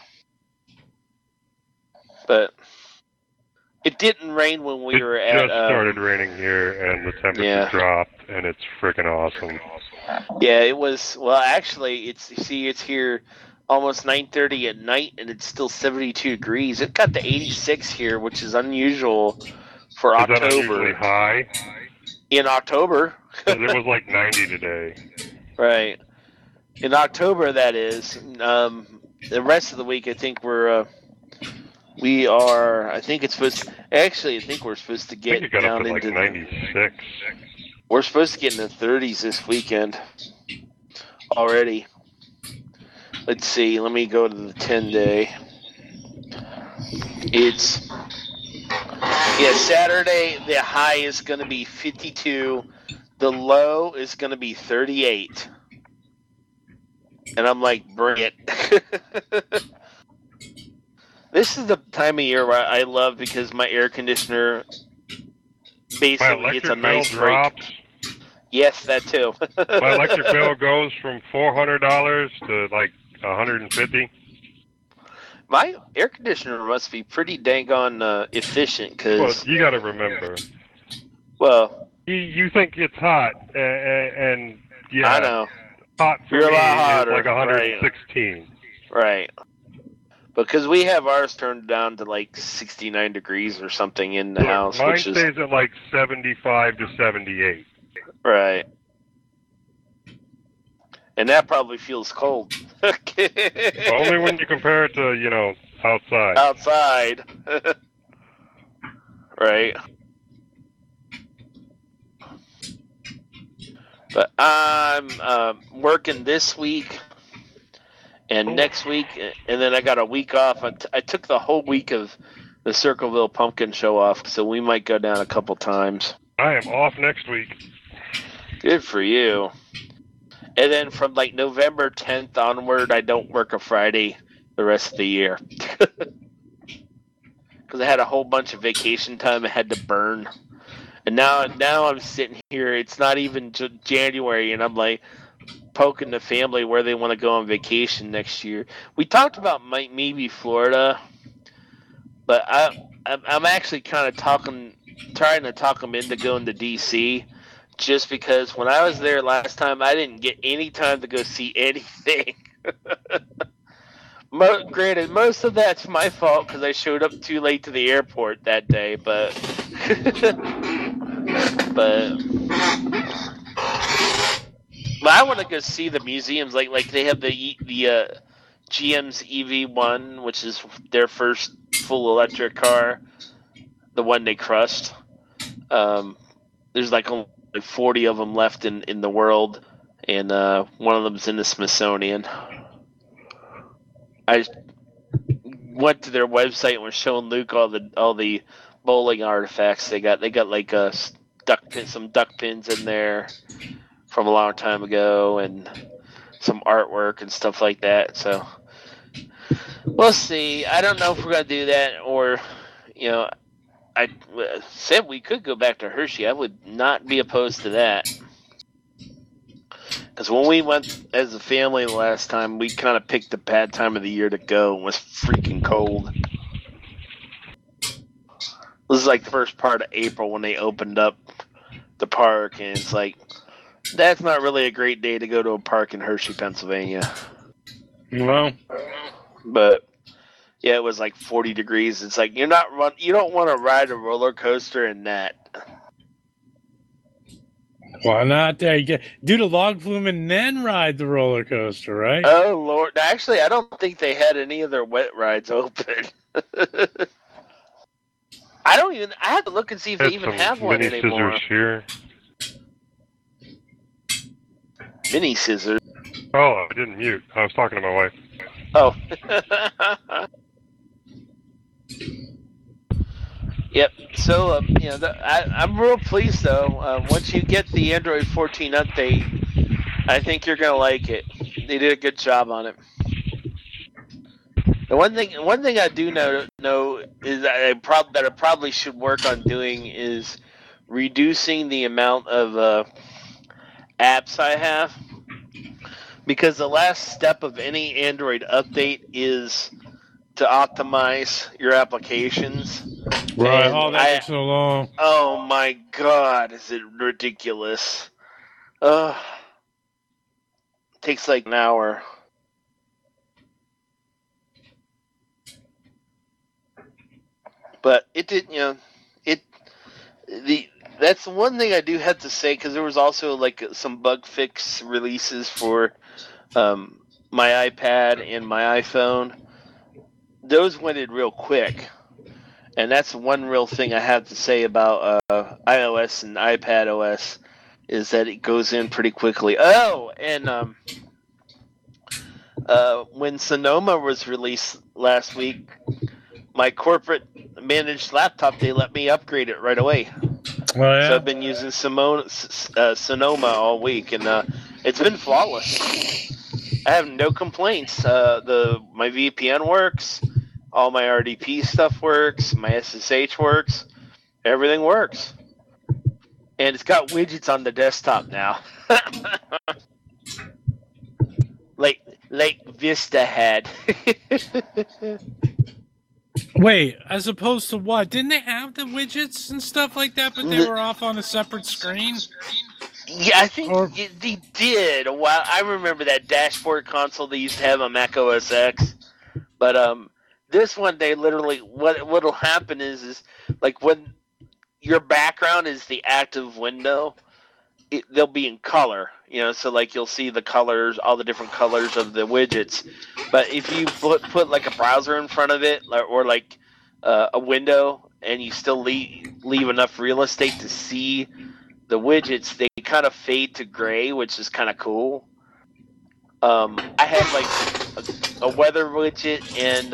But it didn't rain when we were at... It just started raining here, and the temperature dropped, and it's freaking awesome. Yeah, it was... Well, actually, it's here almost 9:30 at night, and it's still 72 degrees. It got to 86 here, which is unusual for October. Is that unusually high? In October. It was like 90 today. Right. In October, that is. The rest of the week, I think we are. I think it's supposed to, actually, I think we're supposed to get down into like 96. We're supposed to get in the 30s this weekend already. Let's see. Let me go to the 10-day. It's Saturday. The high is going to be 52. The low is going to be 38. And I'm like, bring it. This is the time of year where I love because my air conditioner basically gets a nice break. Yes, that too. My electric bill goes from $400 to like $150. My air conditioner must be pretty dang on efficient because. Well, you got to remember. Well, you think it's hot, and yeah, I know. Hot for You're me a lot hotter, is like 116. Right. Because we have ours turned down to like 69 degrees or something in the house. Mine which is, stays at like 75 to 78. Right. And that probably feels cold. Only when you compare it to, outside. Outside. Right. But I'm working this week and next week, and then I got a week off. I took the whole week of the Circleville Pumpkin Show off, so we might go down a couple times. I am off next week. Good for you. And then from like November 10th onward, I don't work a Friday the rest of the year. Because I had a whole bunch of vacation time I had to burn. And now I'm sitting here, it's not even January, and I'm like poking the family where they want to go on vacation next year. We talked about maybe Florida, but I'm actually kind of trying to talk them into going to D.C., just because when I was there last time, I didn't get any time to go see anything. Granted, most of that's my fault because I showed up too late to the airport that day, but I want to go see the museums. Like they have the GM's EV1, which is their first full electric car, the one they crushed. There's like only 40 of them left in the world, and one of them's in the Smithsonian. I went to their website and was showing Luke all the bowling artifacts they got. They got like some duck pins in there from a long time ago, and some artwork and stuff like that. So We'll see. I don't know if we're gonna do that, or I said we could go back to Hershey. I would not be opposed to that. Because when we went as a family the last time, we kind of picked a bad time of the year to go. It was freaking cold. This is like the first part of April when they opened up the park, and it's like, that's not really a great day to go to a park in Hershey, Pennsylvania. Well, But yeah, it was like 40 degrees. It's like you don't want to ride a roller coaster in that. why not? There you get do the log flume and then ride the roller coaster, right? Oh Lord! Actually, I don't think they had any of their wet rides open. I have to look and see if they Had even some have one mini anymore. scissors here. Mini scissors. Oh, I didn't mute. I was talking to my wife. Oh. Yep. So I'm real pleased though. Once you get the Android 14 update, I think you're gonna like it. They did a good job on it. The one thing I do know is that I probably should work on doing is reducing the amount of apps I have, because the last step of any Android update is to optimize your applications. Right. And Oh, that takes so long. Oh my God, is it ridiculous? Takes like an hour. But it did, that's the one thing I do have to say, because there was also like some bug fix releases for my iPad and my iPhone. Those went in real quick. And that's one real thing I have to say about iOS and iPad OS, is that it goes in pretty quickly. Oh, and when Sonoma was released last week, my corporate managed laptop, they let me upgrade it right away. Well, yeah. So I've been using Sonoma all week, and it's been flawless. I have no complaints. My VPN works. All my RDP stuff works. My SSH works. Everything works. And it's got widgets on the desktop now. like Vista had. Wait, as opposed to what? Didn't they have the widgets and stuff like that, but they were off on a separate screen? Yeah, I think they did. Well, I remember that dashboard console they used to have on Mac OS X. But this one, they literally, what'll happen is like when your background is the active window, they'll be in color, so like you'll see the colors, all the different colors of the widgets. But if you put like a browser in front of it, or like a window, and you still leave enough real estate to see the widgets, they kind of fade to gray, which is kind of cool. I have like a weather widget, and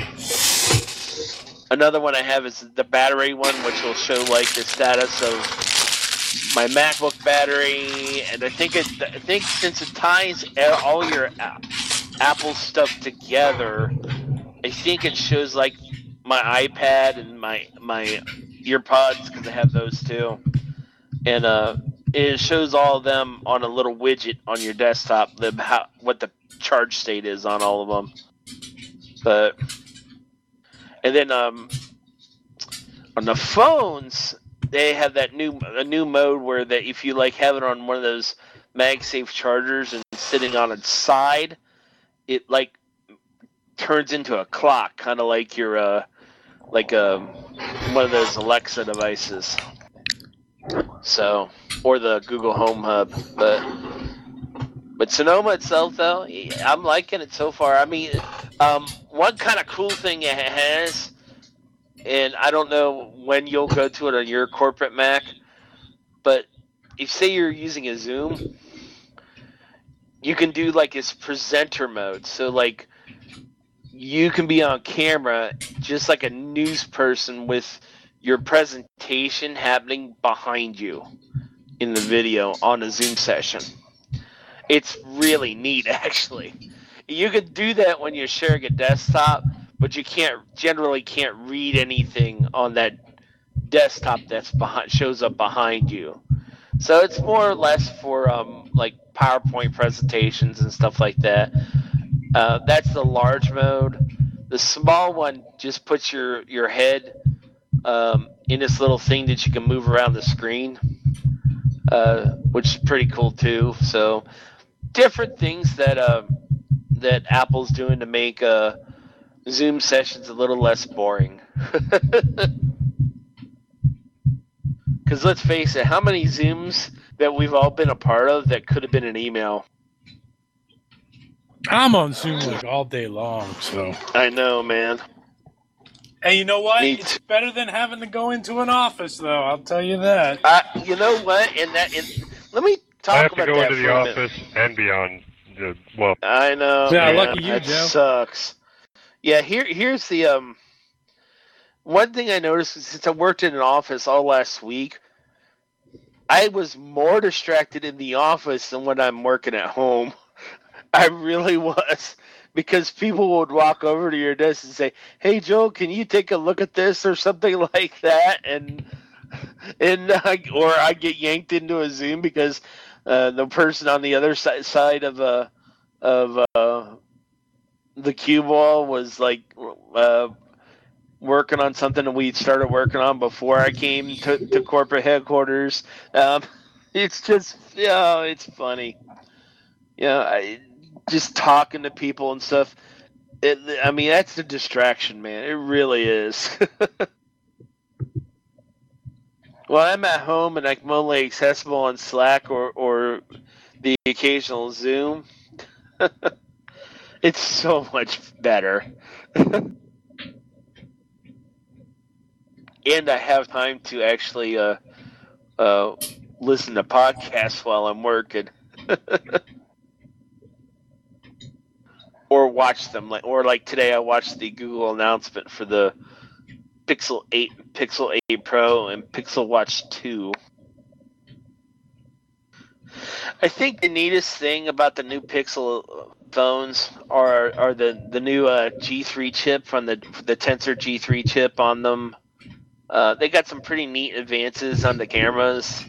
another one I have is the battery one, which will show like the status of my MacBook battery. And I think since it ties all your Apple stuff together, I think it shows like my iPad and my earpods, because I have those too, and it shows all of them on a little widget on your desktop, what the charge state is on all of them. And then on the phones, they have that a new mode where that if you like have it on one of those MagSafe chargers and sitting on its side, it like turns into a clock, kind of like your one of those Alexa devices. So, or the Google Home Hub, but Sonoma itself, though, I'm liking it so far. I mean, one kind of cool thing it has, and I don't know when you'll go to it on your corporate Mac, but if say you're using a Zoom, you can do like this presenter mode. So like you can be on camera just like a news person with your presentation happening behind you in the video on a Zoom session. It's really neat, actually. You can do that when you're sharing a desktop, but you generally can't read anything on that desktop that's shows up behind you. So it's more or less for like PowerPoint presentations and stuff like that. That's the large mode. The small one just puts your head in this little thing that you can move around the screen, which is pretty cool too. So different things that Apple's doing to make Zoom sessions a little less boring. Because let's face it, how many Zooms that we've all been a part of that could have been an email? I'm on Zoom like all day long, so. I know, man. And you know what? Me It's too. better than having to go into an office, though. I'll tell you that. You know what? Let me talk I have to about go that into for the a minute. office and beyond. Well, I know. Yeah, man, lucky you, that Joe. Sucks. Yeah, here's the one thing I noticed since I worked in an office all last week. I was more distracted in the office than when I'm working at home. I really was, because people would walk over to your desk and say, "Hey, Joe, can you take a look at this?" or something like that, or I get yanked into a Zoom because the person on the other side of the cue ball was like working on something that we started working on before I came to corporate headquarters. It's just, it's funny. Just talking to people and stuff. I mean, that's the distraction, man. It really is. Well, I'm at home and I'm only accessible on Slack or the occasional Zoom. It's so much better. And I have time to actually listen to podcasts while I'm working. Or watch them, like today I watched the Google announcement for the Pixel 8, Pixel 8 Pro, and Pixel Watch 2. I think the neatest thing about the new Pixel phones are the new G3 chip from the Tensor G3 chip on them. They got some pretty neat advances on the cameras.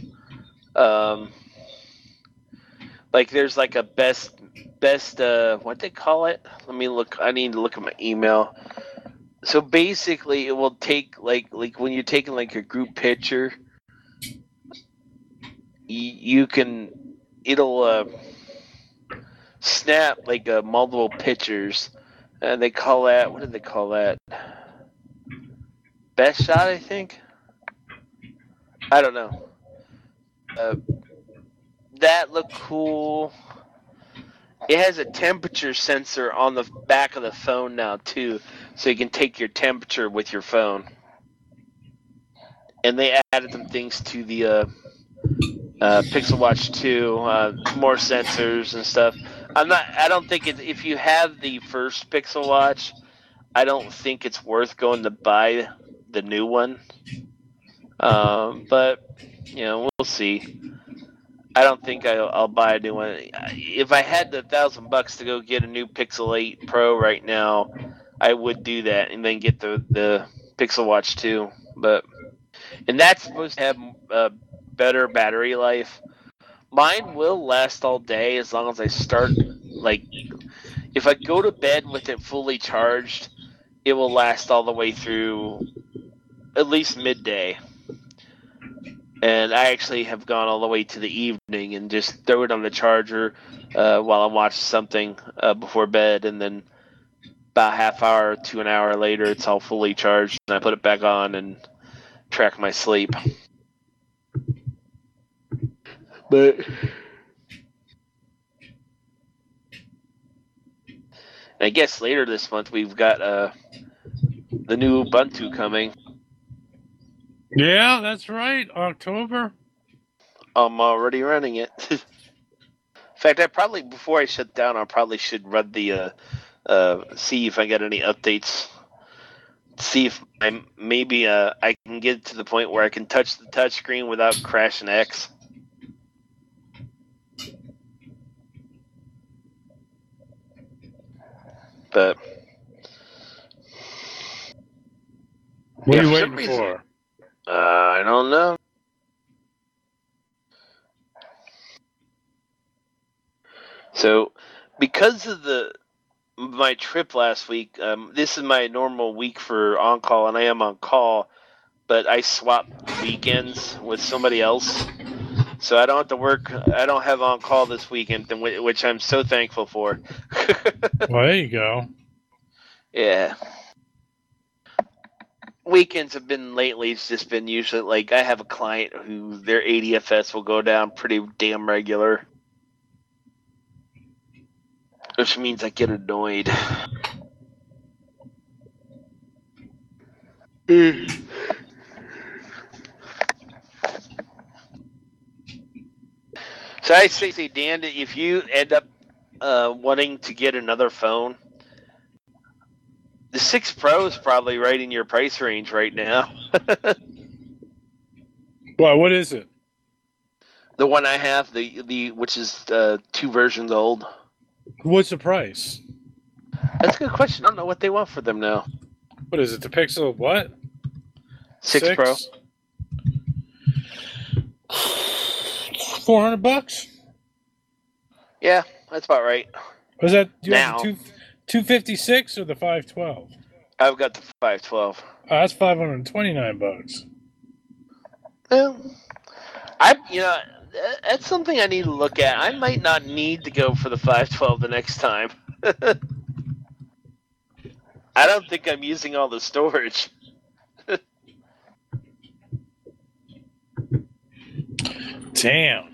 Like there's like a best what they call it? Let me look. I need to look at my email. So basically, it will take like when you're taking like a group picture, it'll snap like multiple pictures, and they call that, what did they call that? Best shot, I think. I don't know. That looked cool. It has a temperature sensor on the back of the phone now too, so you can take your temperature with your phone. And they added some things to the Pixel Watch 2, more sensors and stuff. I don't think if you have the first Pixel Watch, I don't think it's worth going to buy the new one. But we'll see. I don't think I'll buy a new one. If I had the $1,000 to go get a new Pixel 8 Pro right now, I would do that and then get the Pixel Watch 2. And that's supposed to have better battery life. Mine will last all day as long as I start, like, if I go to bed with it fully charged, it will last all the way through at least midday. And I actually have gone all the way to the evening and just throw it on the charger while I watch something before bed, and then about a half hour to an hour later, it's all fully charged, and I put it back on and track my sleep. But I guess later this month we've got the new Ubuntu coming. Yeah, that's right. October. I'm already running it. In fact, before I shut down, I probably should run the see if I get any updates. See if I can get to the point where I can touch the touchscreen without crashing X. But What Yeah, are you for some waiting reason- for? I don't know. So, because of my trip last week, this is my normal week for on call, and I am on call, but I swapped weekends with somebody else, so I don't have to work. I don't have on call this weekend, which I'm so thankful for. Well, there you go. Yeah. Weekends have been lately. It's just been usually like I have a client who their ADFS will go down pretty damn regular, which means I get annoyed. So I say, Dan, if you end up wanting to get another phone, the 6 Pro is probably right in your price range right now. Well, what is it? The one I have, the which is 2 versions old. What's the price? That's a good question. I don't know what they want for them now. What is it? The Pixel what? 6 Pro. $400? Yeah, that's about right. Was that you Now. have the 256 or the 512? I've got the 512. Oh, that's $529. Well, that's something I need to look at. I might not need to go for the 512 the next time. I don't think I'm using all the storage. Damn.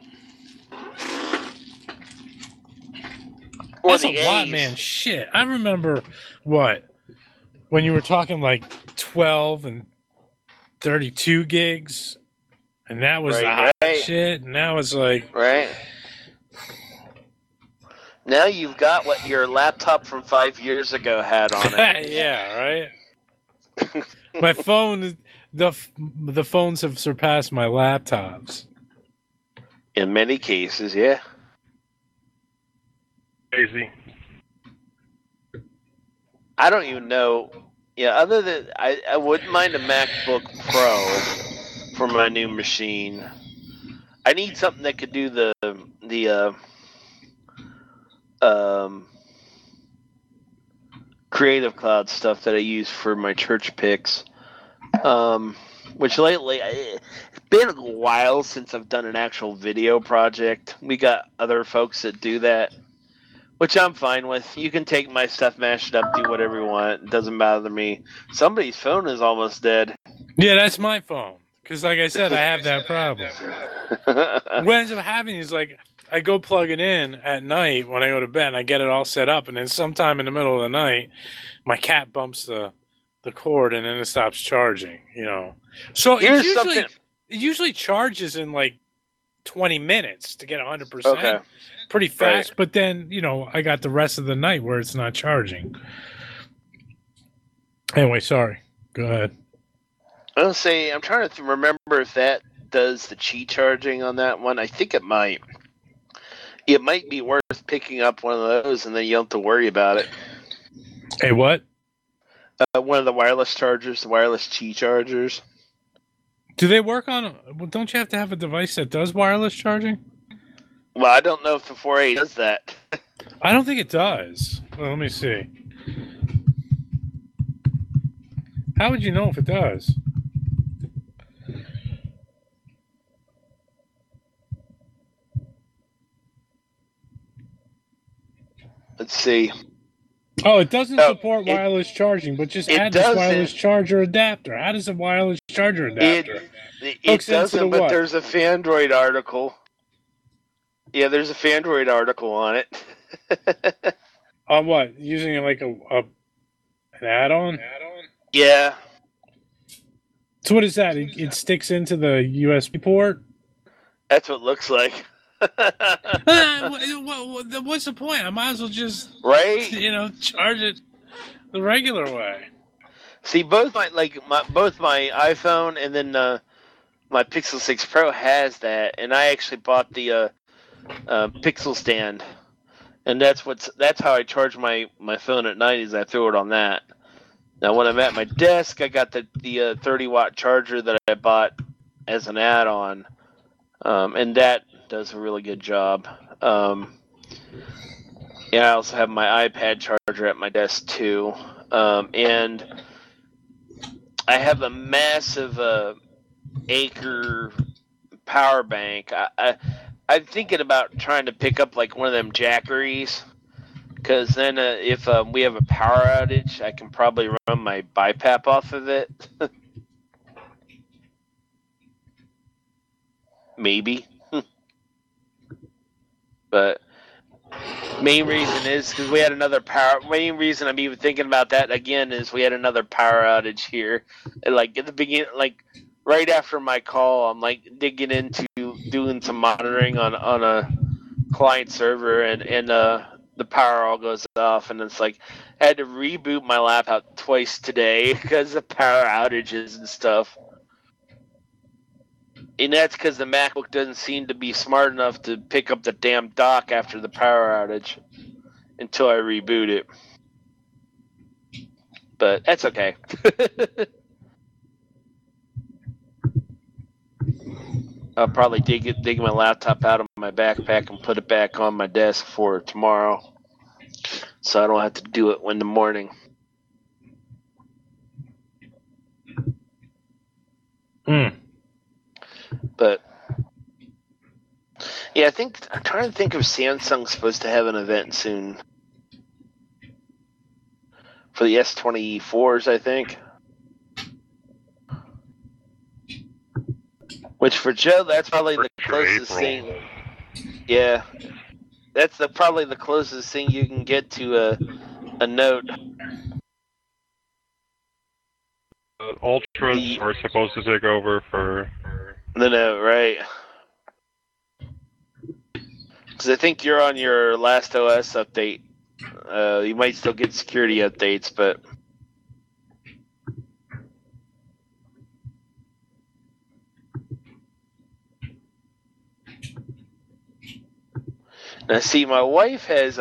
Or That's the a lot, A's. man. Shit. I remember when you were talking like 12 and 32 gigs, and that was the hot Right. shit, and now it's like, Right. Now you've got what your laptop from 5 years ago had on it. yeah, right? My phone, the phones have surpassed my laptops. In many cases, yeah. Crazy. I don't even know. Yeah, other than I wouldn't mind a MacBook Pro for my new machine. I need something that could do the Creative Cloud stuff that I use for my church picks. Which lately, it's been a while since I've done an actual video project. We got other folks that do that, which I'm fine with. You can take my stuff, mash it up, do whatever you want. It doesn't bother me. Somebody's phone is almost dead. Yeah, that's my phone. Because, like I said, I have that problem. What ends up happening is, like, I go plug it in at night when I go to bed, and I get it all set up, and then sometime in the middle of the night, my cat bumps the cord, and then it stops charging, So Here's it usually charges in, like, 20 minutes to get 100%. Okay. Pretty fast, Right. but then, I got the rest of the night where it's not charging. Anyway, sorry. Go ahead. I'll say, I'm trying to remember if that does the Qi charging on that one. I think it might. It might be worth picking up one of those, and then you don't have to worry about it. Hey, what? One of the wireless chargers, the wireless Qi chargers. Do they work on? Well, don't you have to have a device that does wireless charging? Well, I don't know if the 4A does that. I don't think it does. Well, let me see. How would you know if it does? Let's see. Oh, it doesn't Oh, support wireless charging, but just it add this doesn't. wireless charger adapter. How does a wireless charger adapter? It Hooks into doesn't, the but what? there's a Fandroid article. Yeah, there's a Fandroid article on it. On what? Using it like an add-on? Yeah. So what is that? It sticks into the USB port? That's what it looks like. What's the point? I might as well just, Right? charge it the regular way. See, both my iPhone and then my Pixel 6 Pro has that, and I actually bought the Pixel stand, And that's how I charge my phone at night, is I throw it on that. Now, when I'm at my desk, I got the 30-watt charger that I bought as an add-on, and that does a really good job. Yeah, I also have my iPad charger at my desk too, and I have a massive Acre power bank. I'm thinking about trying to pick up like one of them Jackeries, because then if we have a power outage, I can probably run my BiPAP off of it. Maybe. But main reason is because we had another power. Main reason I'm even thinking about that again is we had another power outage here. And like at the beginning, like right after my call, I'm like digging into doing some monitoring on a client server, and the power all goes off, and it's like I had to reboot my laptop twice today because of power outages and stuff. And that's because the MacBook doesn't seem to be smart enough to pick up the damn dock after the power outage until I reboot it. But that's okay. I'll probably dig my laptop out of my backpack and put it back on my desk for tomorrow, so I don't have to do it in the morning. But yeah, I'm trying to think if Samsung's supposed to have an event soon for the S24s, I think. Which for Joe, that's probably the closest thing. Yeah, that's probably the closest thing you can get to a Note. Ultras are supposed to take over for the Note, right? Because I think you're on your last OS update. You might still get security updates, but now see, my wife has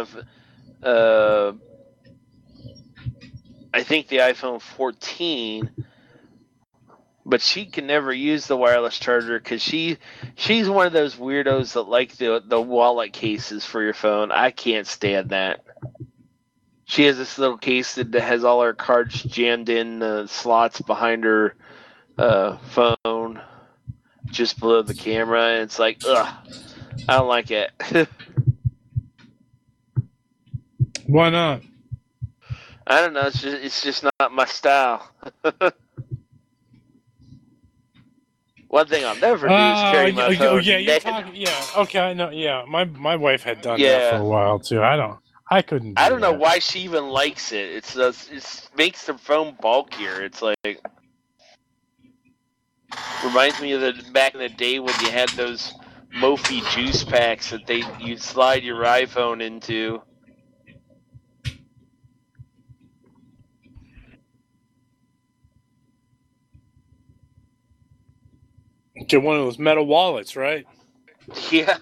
I think the iPhone 14, but she can never use the wireless charger because she's one of those weirdos that like the wallet cases for your phone. I can't stand that. She has this little case that has all her cards jammed in slots behind her phone, just below the camera, and it's like, ugh, I don't like it. Why not? I don't know. It's just not my style. One thing I'll never do is carry my phone. Yeah, you're talking. Yeah, okay, I know. Yeah, my wife had done that for a while too. I couldn't. I don't know why she even likes it. It makes the phone bulkier. It's like reminds me of back in the day when you had those Mophie juice packs that you'd slide your iPhone into. Get one of those metal wallets, right? Yeah.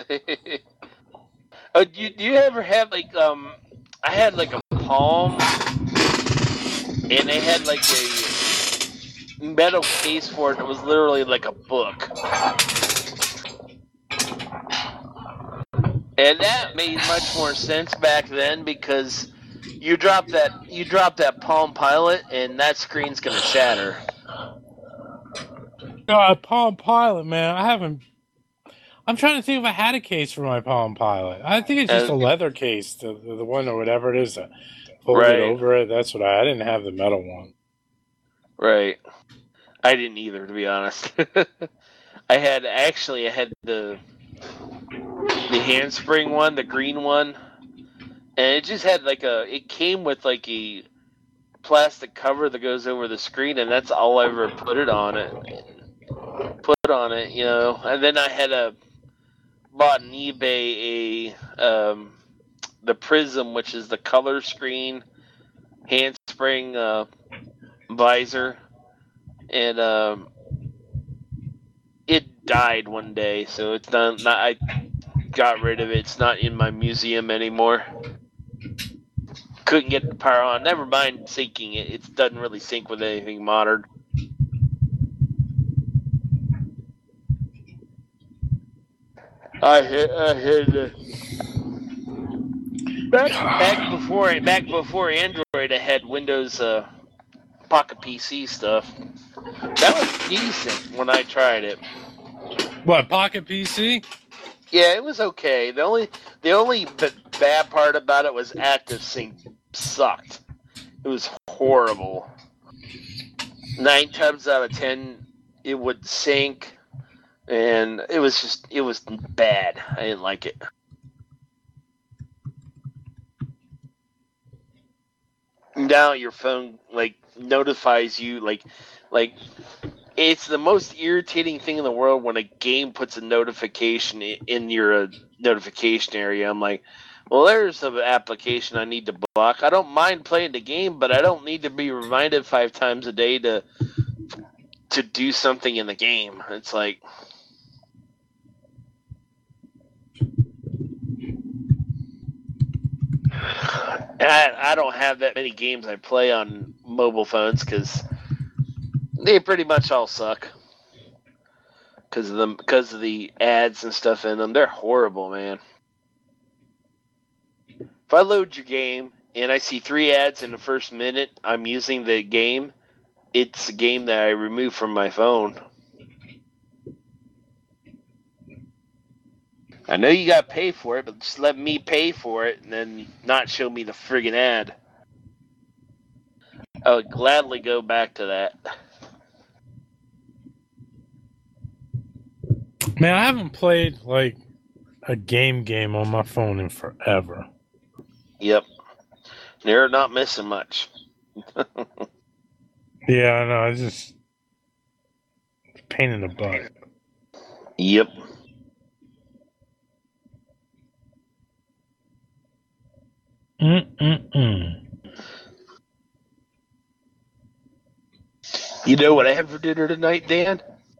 Do you ever have like I had like a Palm, and they had like a metal case for it that was literally like a book, and that made much more sense back then because you drop that Palm Pilot and that screen's gonna shatter. God, Palm Pilot, man. I'm trying to think if I had a case for my Palm Pilot. I think it's just a leather case, the one or whatever it is that folded over it. That's what I didn't have the metal one. Right. I didn't either, to be honest. I had the handspring one, the green one, and it just had it came with like a plastic cover that goes over the screen, and that's all I ever put on it, you know. And then I had bought on eBay the Prism, which is the color screen handspring visor, and it died one day, so it's not. got rid of it. It's not in my museum anymore. Couldn't get the power on. Never mind syncing it. It doesn't really sync with anything modern. I had back before Android, I had Windows Pocket PC stuff. That was decent when I tried it. What, Pocket PC? Yeah, it was okay. The only bad part about it was ActiveSync sucked. It was horrible. 9 times out of 10, it would sync, and it was bad. I didn't like it. Now your phone notifies you it's the most irritating thing in the world when a game puts a notification in your notification area. I'm like, well, there's an application I need to block. I don't mind playing the game, but I don't need to be reminded 5 times a day to do something in the game. It's like, I don't have that many games I play on mobile phones because they pretty much all suck because of the ads and stuff in them. They're horrible, man. If I load your game and I see 3 ads in the first minute I'm using the game, it's a game that I remove from my phone. I know you gotta pay for it, but just let me pay for it and then not show me the friggin' ad. I would gladly go back to that. Man, I haven't played a game on my phone in forever. Yep. They're not missing much. Yeah, I know. It's just a pain in the butt. Yep. You know what I had for dinner tonight, Dan?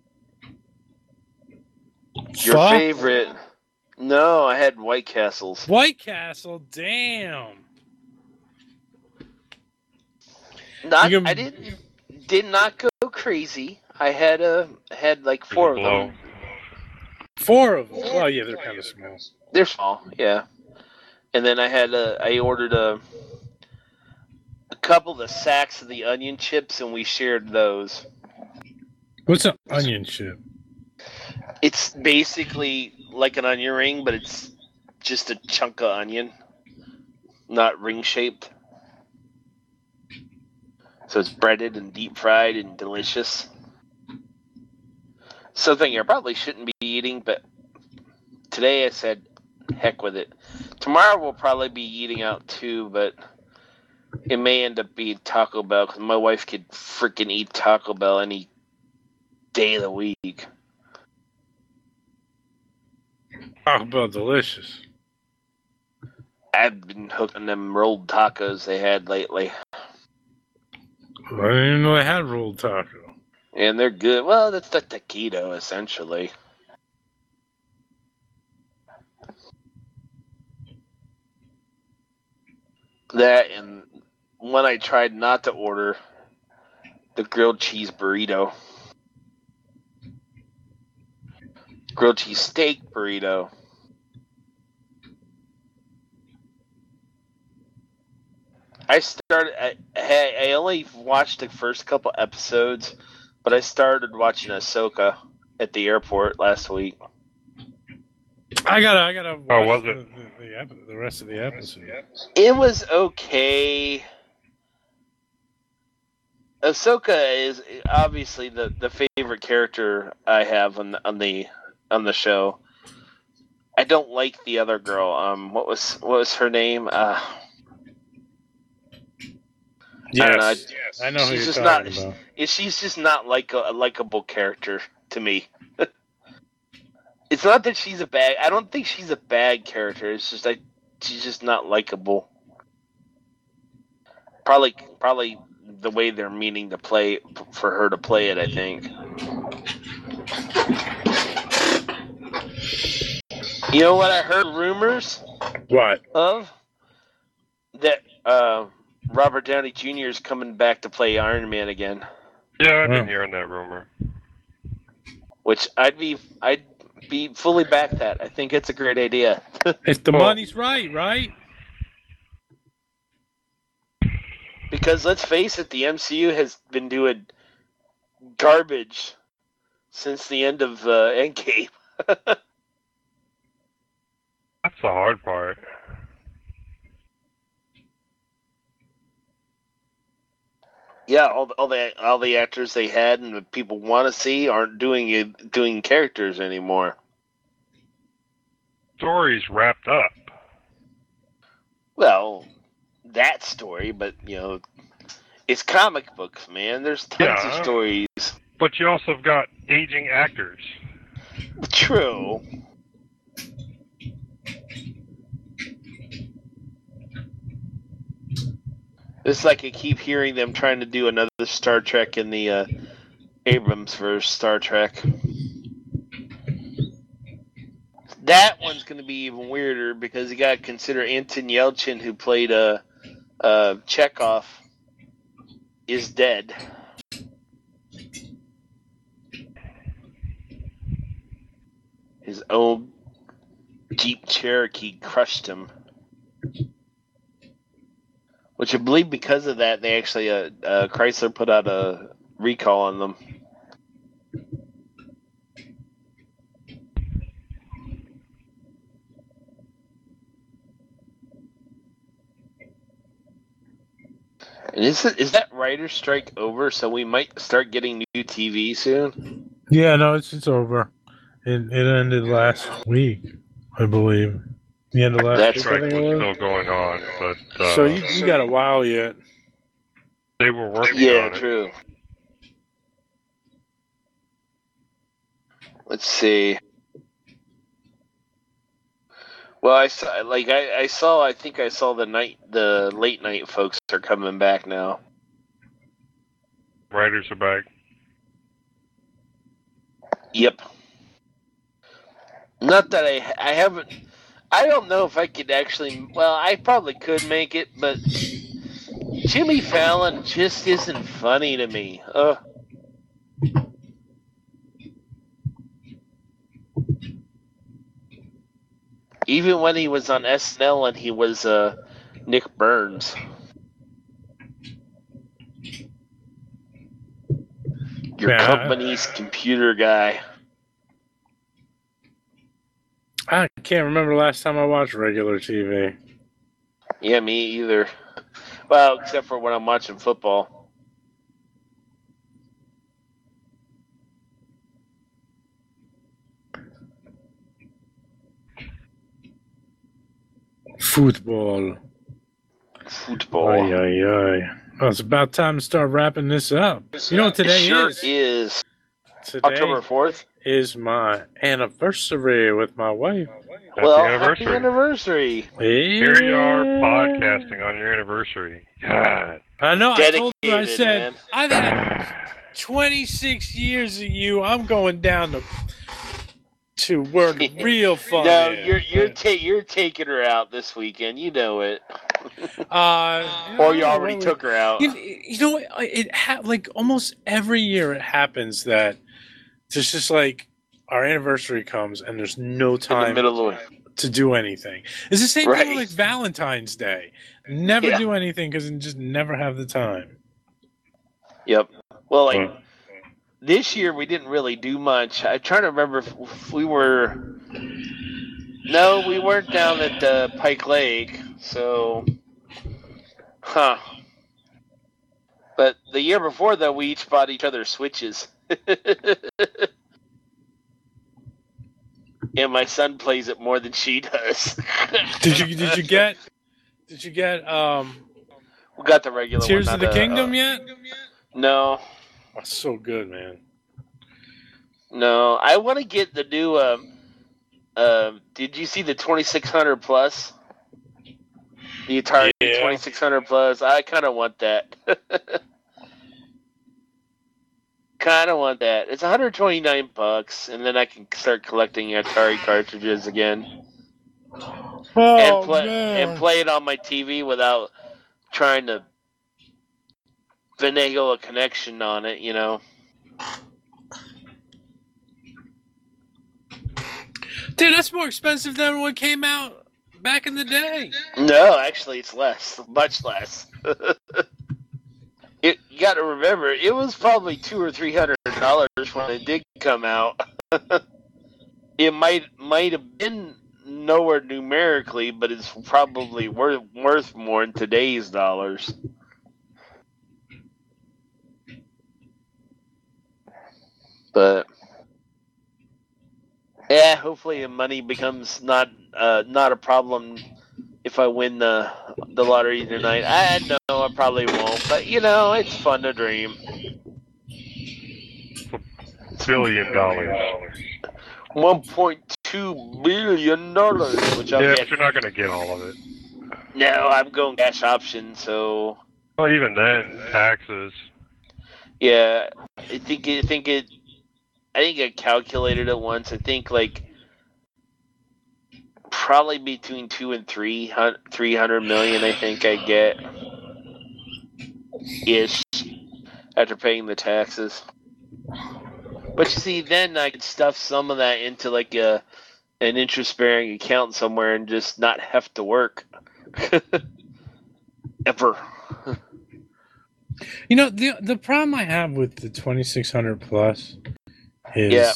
Your Fuck? favorite. No, I had White Castles. White Castle, damn. I did not go crazy. I had 4 of them. 4 of them. Well, yeah, they're kind of small. They're small, yeah. And then I ordered a couple of the sacks of the onion chips, and we shared those. What's an onion chip? It's basically like an onion ring, but it's just a chunk of onion, not ring-shaped. So it's breaded and deep-fried and delicious. Something I probably shouldn't be eating, but today I said, heck with it. Tomorrow we'll probably be eating out too, but it may end up being Taco Bell, because my wife could freaking eat Taco Bell any day of the week. Taco Bell delicious. I've been hooking them rolled tacos they had lately. I didn't even know they had rolled taco. And they're good. Well, that's the taquito, essentially. That, and when I tried not to order, the grilled cheese burrito. Grilled cheese steak burrito. I only watched the first couple episodes, but I started watching Ahsoka at the airport last week. I gotta watch Oh, was it? the rest of the episode. It was okay. Ahsoka is obviously the favorite character I have on the show. I don't like the other girl. What was her name? Yes, I know who you're talking about. She's just not like a likable character to me. It's not that she's I don't think she's a bad character. It's just she's just not likable. Probably the way they're meaning to play for her to play it, I think. You know what I heard rumors What? of? That Robert Downey Jr. is coming back to play Iron Man again. Yeah, I've been hearing that rumor. Which I'd be fully back that. I think it's a great idea. If the money's right? Because let's face it, the MCU has been doing garbage since the end of Endgame. That's the hard part. Yeah, all the actors they had and the people want to see aren't doing characters anymore. Story's wrapped up. Well, that story, but it's comic books, man. There's tons of stories. But you also have got aging actors. True. It's like I keep hearing them trying to do another Star Trek in the Abrams verse Star Trek. That one's going to be even weirder because you got to consider Anton Yelchin, who played Chekhov, is dead. His old Jeep Cherokee crushed him. Which I believe because of that, they actually, Chrysler put out a recall on them. And is that writer's strike over, so we might start getting new TV soon? Yeah, no, it's over. It ended last week, I believe. The end of last That's week. Strike I was think it was. still going on, but So you got a while yet. they were working Yeah, on it. true. Let's see. Well, I think I saw the late night folks are coming back now. Writers are back. Yep. Not that I haven't. I don't know if I could actually. Well, I probably could make it, but Jimmy Fallon just isn't funny to me. Even when he was on SNL and he was Nick Burns. Your company's computer guy. I can't remember the last time I watched regular TV. Yeah, me either. Well, except for when I'm watching football. Football. Ay, ay, ay. Well, it's about time to start wrapping this up. You know what today is? Today October 4th? is my anniversary with my wife. Happy anniversary. Here you are podcasting on your anniversary. God. I know. I told her, I Dedicated, said, man. I've had 26 years of you. I'm going down to where the real fun No, is. you're taking her out this weekend. You know it. Or you already took her out. You know, like almost every year it happens that there's just like our anniversary comes and there's no In the time middle of to do anything. It's the same thing with like Valentine's Day. Never Yeah. do anything because you just never have the time. Yep. Well, like this year we didn't really do much. I'm trying to remember if we were. No, we weren't down at Pike Lake. So, But the year before, though, we each bought each other Switches. And my son plays it more than she does. Did you get we got the regular Tears one, of the not Kingdom yet? No. Oh, so good, man. No, I want to get the new. Did you see the 2600 plus? The Atari 2600 plus. I kind of want that. Kind of want that. It's $129, and then I can start collecting Atari cartridges again Oh and play it on my TV without trying to finagle a connection on it. You know. Dude, that's more expensive than what came out back in the day. No, actually, it's less, much less. You got to remember, it was probably $200 or $300 when it did come out. It might have been nowhere numerically, but it's probably worth more in today's dollars. But yeah, hopefully the money becomes not a problem if I win the lottery tonight. I know I probably won't, but you know, it's fun to dream. $1 billion. $1.2 billion, which I'll Yeah, get. but you're not going to get all of it. No, I'm going cash option, so Well, even then, taxes. yeah. I think I calculated it once. I think like probably between 200 and 300 million. I think I get ish after paying the taxes. But you see, then I could stuff some of that into like an interest-bearing account somewhere and just not have to work ever. You know, the problem I have with the 2600 plus is Yeah.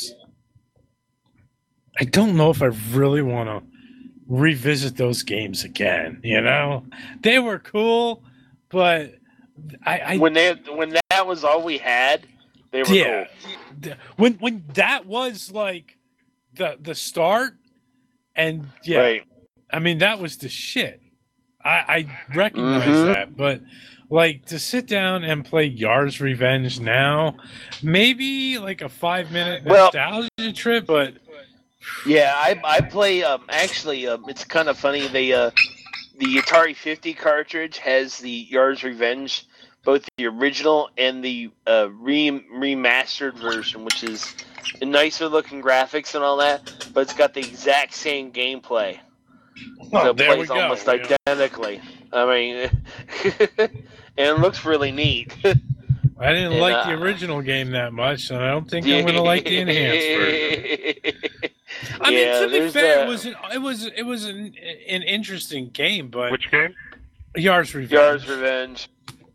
I don't know if I really want to revisit those games again. You know, they were cool, but I When that was all we had, they were yeah. cool. When that was like the start, and yeah, Right. I mean that was the shit. I recognize Mhm. that, but like to sit down and play Yar's Revenge now, maybe like a 5-minute Well- nostalgia trip, but Yeah, I play. Actually, it's kind of funny. The Atari 50 cartridge has the Yar's Revenge, both the original and the remastered version, which is nicer looking graphics and all that, but it's got the exact same gameplay. So it there we plays go. almost you know. identically. I mean, and it looks really neat. I didn't and, like the original game that much, and I don't think I'm going to like the enhanced version. I mean, to be there's fair, that. it was an interesting game, but Which game? Yar's Revenge. Yar's Revenge.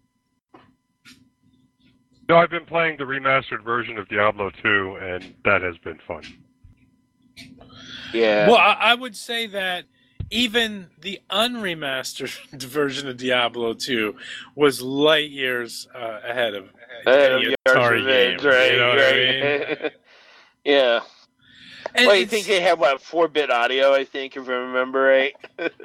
No, I've been playing the remastered version of Diablo 2, and that has been fun. Yeah. Well, I would say that even the unremastered version of Diablo 2 was light years ahead of any Yar's Atari Revenge, game. right? You know what I right. mean? Yeah. And Well, you it's- think they had, 4-bit audio, I think, if I remember right?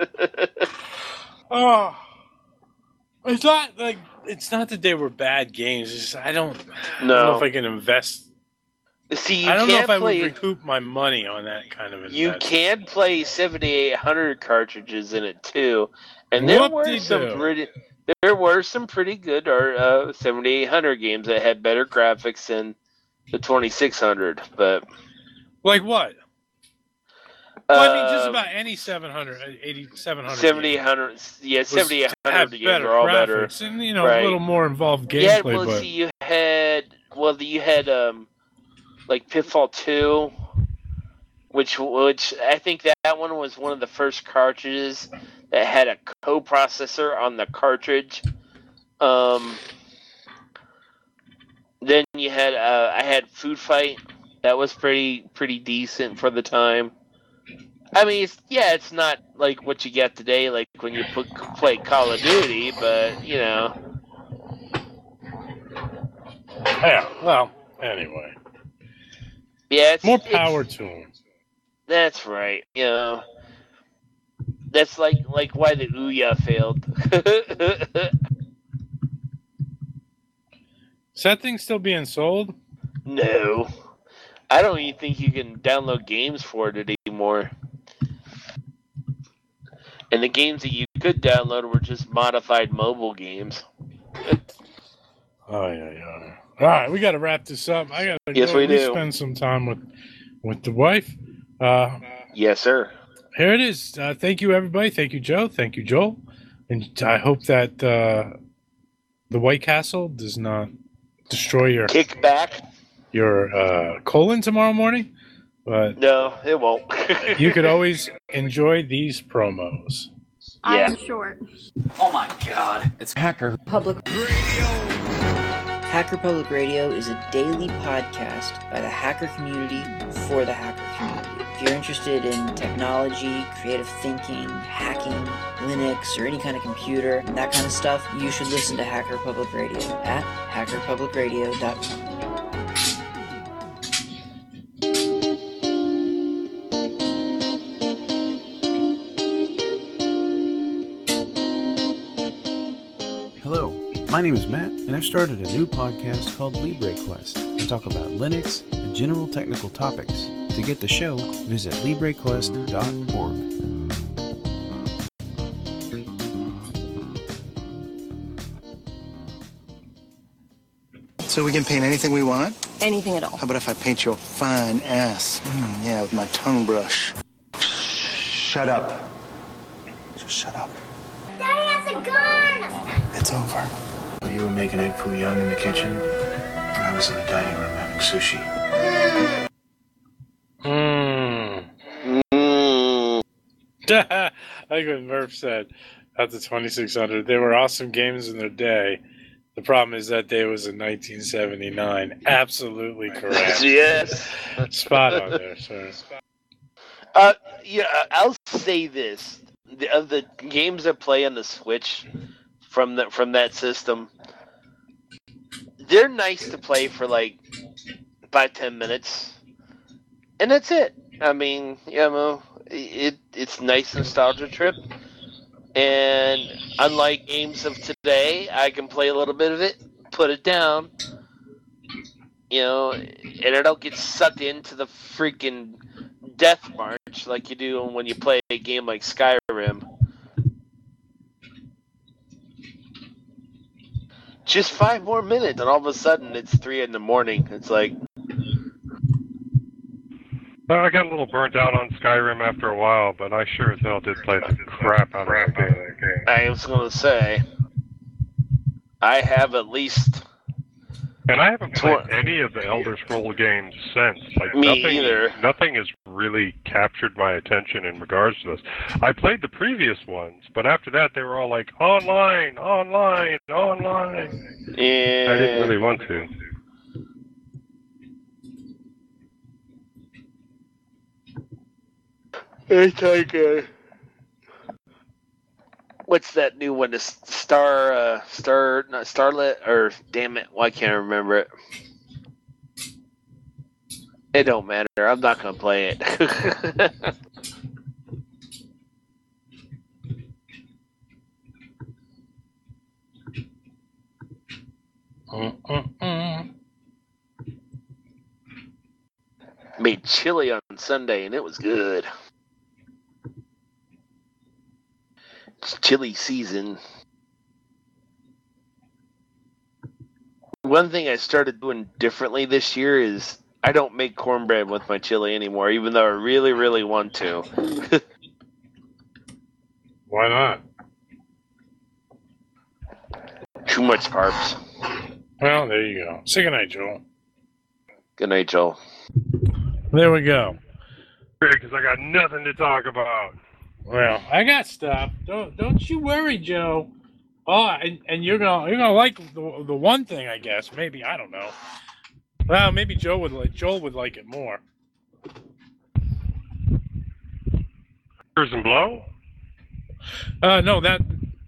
Oh, it's not like it's not that they were bad games. It's just, I don't know if I can invest. See, you I don't know can't if I play, would recoup my money on that kind of investment. You can play 7800 cartridges in it, too. And there were some pretty good 7800 games that had better graphics than the 2600, but... Like what? Well, I mean, just about any 8700 7800, yeah, 7800 have games better are all better. graphics and, you know, Right. a little more involved gameplay. Yeah, well, but see, you had like Pitfall 2, which I think that one was one of the first cartridges that had a coprocessor on the cartridge. Then you had I had Food Fight. That was pretty decent for the time. I mean, it's not like what you get today, like when you play Call of Duty, but you know. yeah, well, anyway, Yeah, more power to them. That's right. You know, that's like why the Ouya failed. Is that thing still being sold? No, I don't even think you can download games for it anymore. And the games that you could download were just modified mobile games. Oh yeah. All right, we got to wrap this up. I got to Yes, we do. spend some time with the wife. Yes, sir. Here it is. Thank you, everybody. Thank you, Joe. Thank you, Joel. And I hope that the White Castle does not destroy your colon tomorrow morning. But No, it won't. you could always enjoy these promos. I Yeah. am short. Oh my god. It's Hacker Public Hacker Public Radio is a daily podcast by the hacker community for the hacker community. If you're interested in technology, creative thinking, hacking, Linux, or any kind of computer, and that kind of stuff, you should listen to Hacker Public Radio at hackerpublicradio.com. Hello, my name is Matt, and I've started a new podcast called LibreQuest. I talk about Linux and general technical topics. To get the show, visit LibreQuest.org. So we can paint anything we want? Anything at all. How about if I paint your fine ass? Yeah, with my tongue brush. Shut up. Just shut up. Daddy has a gun! It's over. You were making egg foo young in the kitchen, and I was in the dining room having sushi. I think what Murph said at the 2600, they were awesome games in their day. The problem is that day was in 1979. Absolutely correct. Yes. Spot on there, sir. Yeah, I'll say this: of the games that play on the Switch from that system, they're nice to play for like 5-10 minutes, and that's it. I mean, it's nice nostalgia trip. And unlike games of today, I can play a little bit of it, put it down, and I don't get sucked into the freaking death march like you do when you play a game like Skyrim. Just 5 more minutes, and all of a sudden it's 3 in the morning. It's like... I got a little burnt out on Skyrim after a while, but I sure as hell did play the crap out of that game. I was going to say, I have at least... And I haven't played any of the Elder Scroll games since. Like, Me either. Nothing has really captured my attention in regards to this. I played the previous ones, but after that they were all like, online, online, online. Yeah. I didn't really want to. It's like what's that new one? The Starlit, or damn it, why can't I remember it? It don't matter. I'm not gonna play it. Made chili on Sunday and it was good. It's chili season. One thing I started doing differently this year is I don't make cornbread with my chili anymore, even though I really, really want to. Why not? Too much carbs. Well, there you go. Say goodnight, Joel. Good night, Joel. There we go. Because I got nothing to talk about. Well, I got stuff. Don't you worry, Joe. Oh, and you're gonna like the one thing, I guess. Maybe, I don't know. Well, maybe Joel would like it more. Hookers and Blow? No, that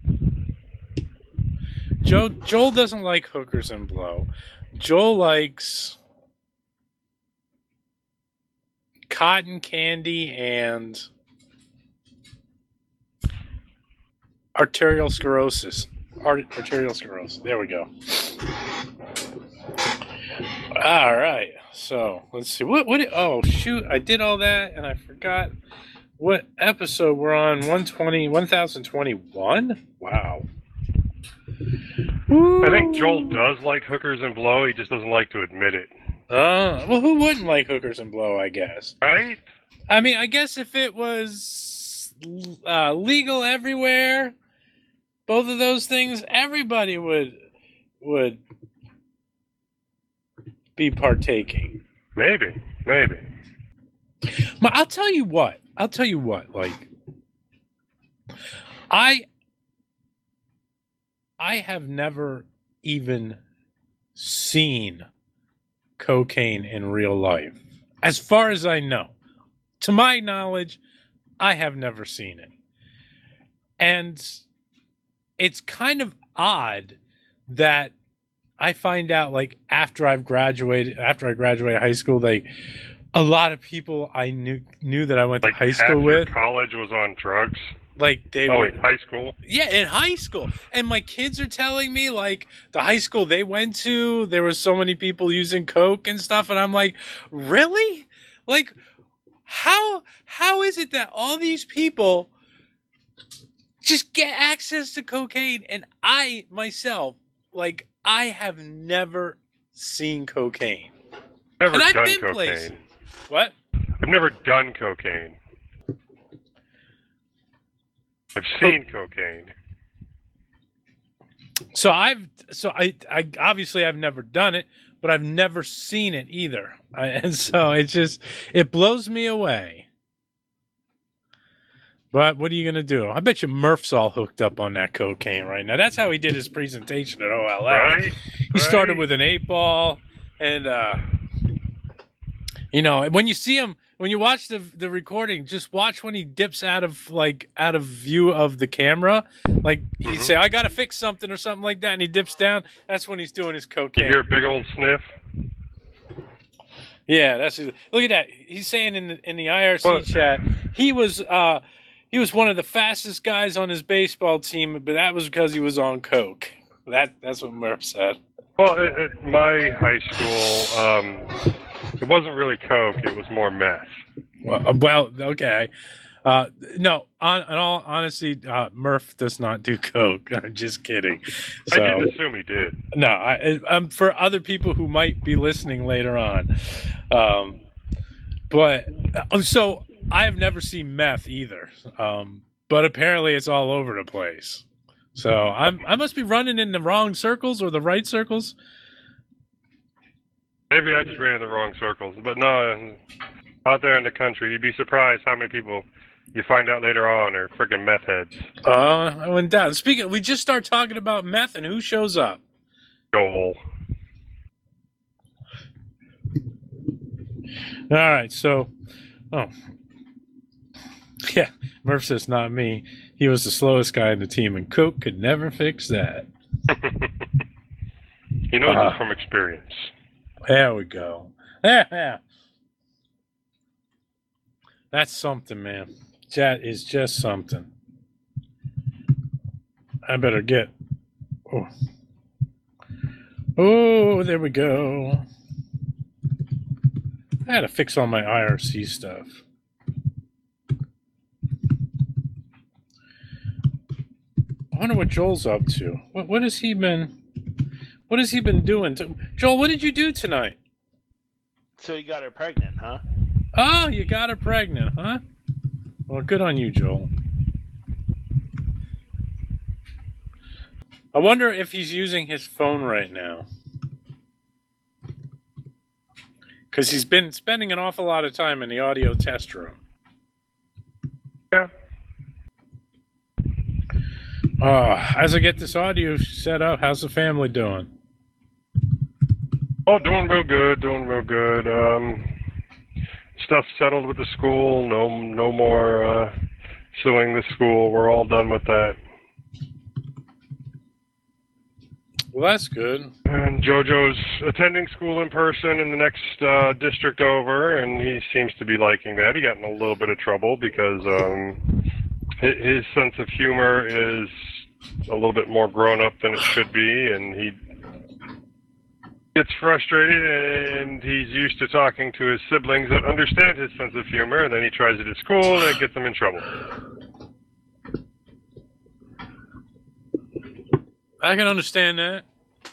Joel doesn't like Hookers and Blow. Joel likes cotton candy and arterial sclerosis. Arterial sclerosis. There we go. All right. So let's see. What? Oh shoot! I did all that and I forgot what episode we're on. 1021. Wow. I think Joel does like hookers and blow. He just doesn't like to admit it. Well, who wouldn't like hookers and blow, I guess? Right? I mean, I guess if it was legal everywhere, both of those things, everybody would be partaking. Maybe. But I'll tell you what. Like, I have never even seen cocaine in real life. As far as I know. To my knowledge, I have never seen it. And it's kind of odd that I find out, like, after I graduated high school, like, a lot of people I knew that I went to high school with. College was on drugs. Like, they were in high school? Yeah, in high school. And my kids are telling me, like, the high school they went to, there were so many people using coke and stuff. And I'm like, really? Like, how is it that all these people just get access to cocaine? And I, myself, like, I have never seen cocaine. Never and done I've been cocaine. places. What? I've never done cocaine. I've seen cocaine. So I obviously I've never done it, but I've never seen it either. And so it blows me away. But what are you going to do? I bet you Murph's all hooked up on that cocaine right now. That's how he did his presentation at OLS. Right? He started with an 8-ball and when you see him, when you watch the recording, just watch when he dips out of view of the camera. Like, he'd say, I got to fix something or something like that, and he dips down. That's when he's doing his cocaine. You hear a big old sniff? Yeah, look at that. He's saying in the IRC chat, he was one of the fastest guys on his baseball team, but that was because he was on coke. That's what Murph said. Well, at my high school, it wasn't really coke; it was more meth. Well, okay. No, in all honesty, Murph does not do coke. I'm just kidding. So, I didn't assume he did. No, for other people who might be listening later on. So I've never seen meth either. But apparently it's all over the place. So I must be running in the wrong circles or the right circles. Maybe I just ran in the wrong circles. But no, out there in the country, you'd be surprised how many people you find out later on are freaking meth heads. I went down. We just start talking about meth, and who shows up? Joel. All right, so, yeah, Murph says, not me. He was the slowest guy in the team, and coke could never fix that. He knows it from experience. There we go. Yeah. That's something, man. That is just something. I better get... Oh, there we go. I had to fix all my IRC stuff. I wonder what Joel's up to. What has he been doing? Joel, what did you do tonight? So you got her pregnant, huh? Oh, you got her pregnant, huh? Well, good on you, Joel. I wonder if he's using his phone right now. Because he's been spending an awful lot of time in the audio test room. Yeah. As I get this audio set up, how's the family doing? Oh, doing real good. Stuff settled with the school. No more suing the school. We're all done with that. Well, that's good. And JoJo's attending school in person in the next district over, and he seems to be liking that. He got in a little bit of trouble because his sense of humor is a little bit more grown up than it should be, and he gets frustrated, and he's used to talking to his siblings that understand his sense of humor, and then he tries it at school, and it gets him in trouble. I can understand that.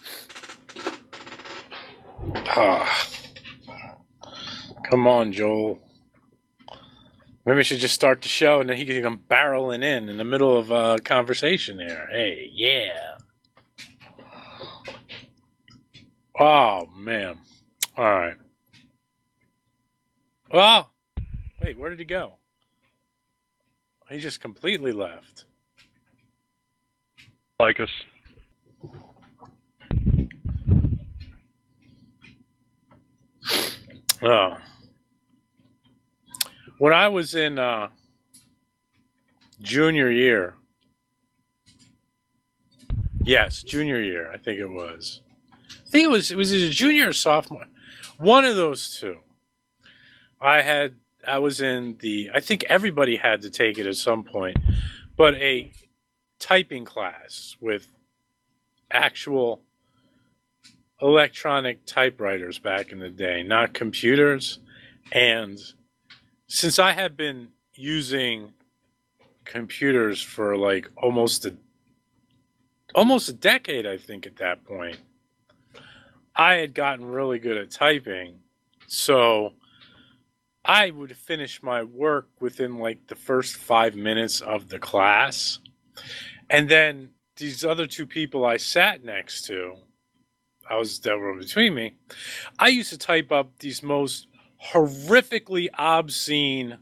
Ah. Come on, Joel. Maybe we should just start the show and then he can come barreling in the middle of a conversation there. Hey, yeah. Oh, man. All right. Well, wait, where did he go? He just completely left. Like us. Oh. When I was in junior year, yes, junior year, I think it was. I think it was a junior or sophomore. One of those two. I was in I think everybody had to take it at some point, but a typing class with actual electronic typewriters back in the day, not computers. And since I had been using computers for like almost a decade, I think at that point, I had gotten really good at typing. So I would finish my work within like the first 5 minutes of the class. And then these other two people I sat next to, that were between me, I used to type up these most horrifically obscene,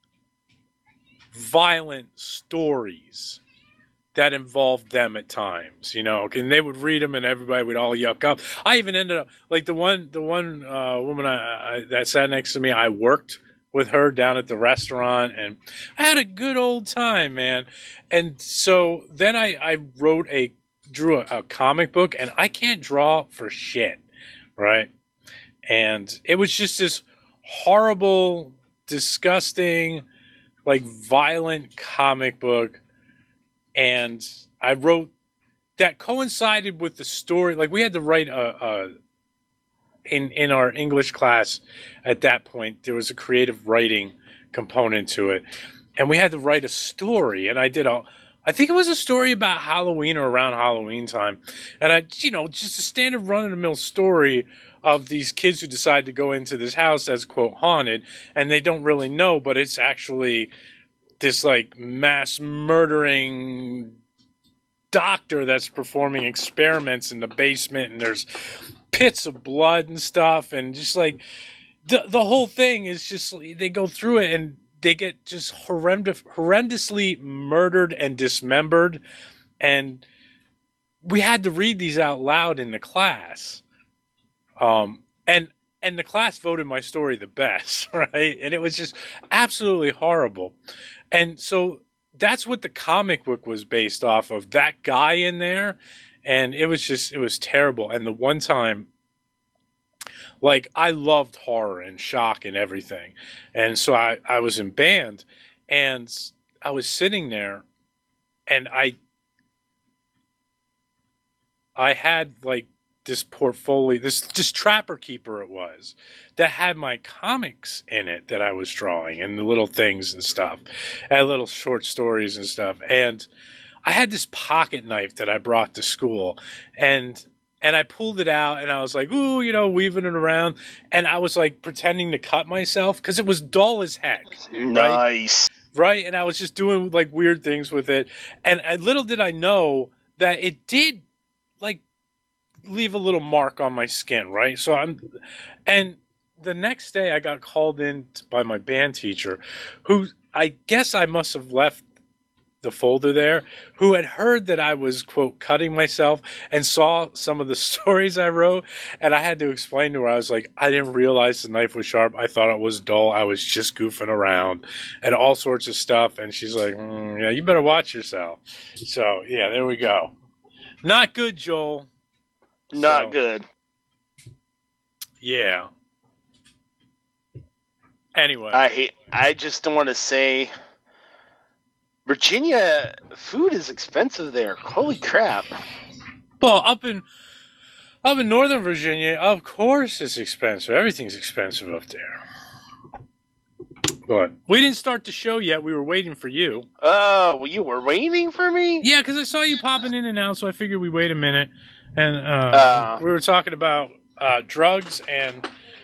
violent stories that involved them at times, and they would read them and everybody would all yuck up. I even ended up, like the one woman that sat next to me, I worked with her down at the restaurant and I had a good old time, man. And so then I drew a comic book, and I can't draw for shit, right? And it was just this horrible, disgusting, like violent comic book. And I wrote that coincided with the story. Like we had to write in our English class at that point, there was a creative writing component to it. And we had to write a story. And I think it was a story about Halloween or around Halloween time. And just a standard run-of-the-mill story of these kids who decide to go into this house that's, quote, haunted, and they don't really know, but it's actually this, like, mass murdering doctor that's performing experiments in the basement, and there's pits of blood and stuff, and just, like, the whole thing is just, they go through it, and they get just horrendously murdered and dismembered, and we had to read these out loud in the class. And the class voted my story the best, right? And it was just absolutely horrible. And so that's what the comic book was based off of, that guy in there. And it was terrible. And the one time, like, I loved horror and shock and everything. And so I was in band, and I was sitting there, and I had, like, this portfolio, this Trapper Keeper it was, that had my comics in it that I was drawing, and the little things and stuff, and little short stories and stuff. And I had this pocket knife that I brought to school, and I pulled it out, and I was like, ooh, weaving it around, and I was like pretending to cut myself because it was dull as heck. Nice. Right? And I was just doing like weird things with it. And little did I know that it did like leave a little mark on my skin, right? And the next day I got called in by my band teacher, who I guess I must have left the folder there, who had heard that I was, quote, cutting myself and saw some of the stories I wrote. And I had to explain to her, I was like, I didn't realize the knife was sharp. I thought it was dull. I was just goofing around and all sorts of stuff. And she's like, yeah, you better watch yourself. So, yeah, there we go. Not good, Joel. Not good. Yeah. Anyway. I just don't want to say, Virginia food is expensive there. Holy crap. Well, up in Northern Virginia, of course it's expensive. Everything's expensive up there. What? We didn't start the show yet. We were waiting for you. Oh, well, you were waiting for me? Yeah, because I saw you popping in and out, so I figured we'd wait a minute. And we were talking about drugs and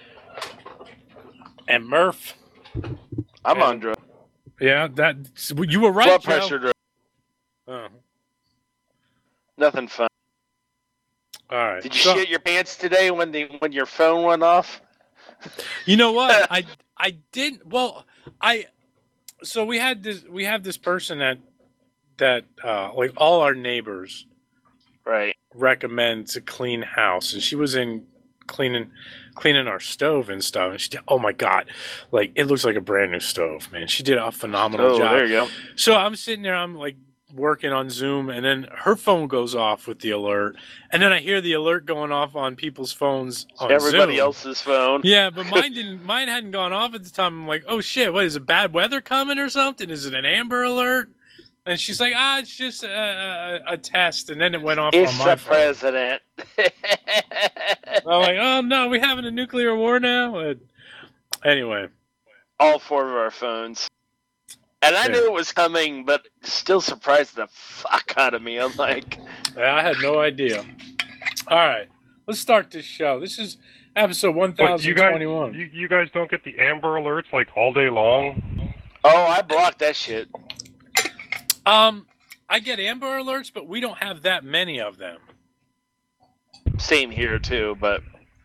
Murph. I'm on drugs. Yeah, you were right, Blood Joe. pressure drugs. Oh. Nothing fun. All right. Did you shit your pants today when your phone went off? You know what? I didn't. Well, so we have this person that like all our neighbors right recommend to clean house, and she was in cleaning our stove and stuff, and she did, oh my god, like it looks like a brand new stove, man. She did a phenomenal job. There you go. So I'm sitting there, I'm like working on Zoom, and then her phone goes off with the alert, and then I hear the alert going off on people's phones on everybody Zoom. Else's phone. Yeah, but mine hadn't gone off at the time. I'm like, oh shit, what is it, bad weather coming or something? Is it an Amber Alert? And she's like, it's just a test, and then it went off it's on my the phone. president. I'm like, oh no, we having a nuclear war now? Anyway. All 4 of our phones. And I knew it was coming, but still surprised the fuck out of me. I'm like... I had no idea. All right. Let's start this show. This is episode 1021. You guys don't get the Amber Alerts like all day long? Oh, I blocked that shit. I get Amber Alerts, but we don't have that many of them. Same here, too, but...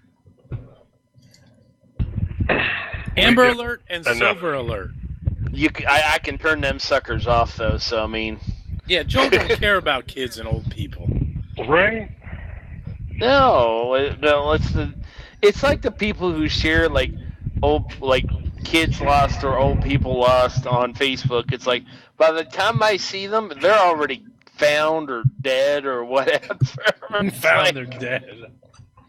Amber Alert and Silver Alert. I can turn them suckers off, though, so, I mean... Yeah, Joe don't care about kids and old people. Right? No, it's like the people who share, like, kids lost or old people lost on Facebook. It's like, by the time I see them, they're already found or dead or whatever. Found or dead.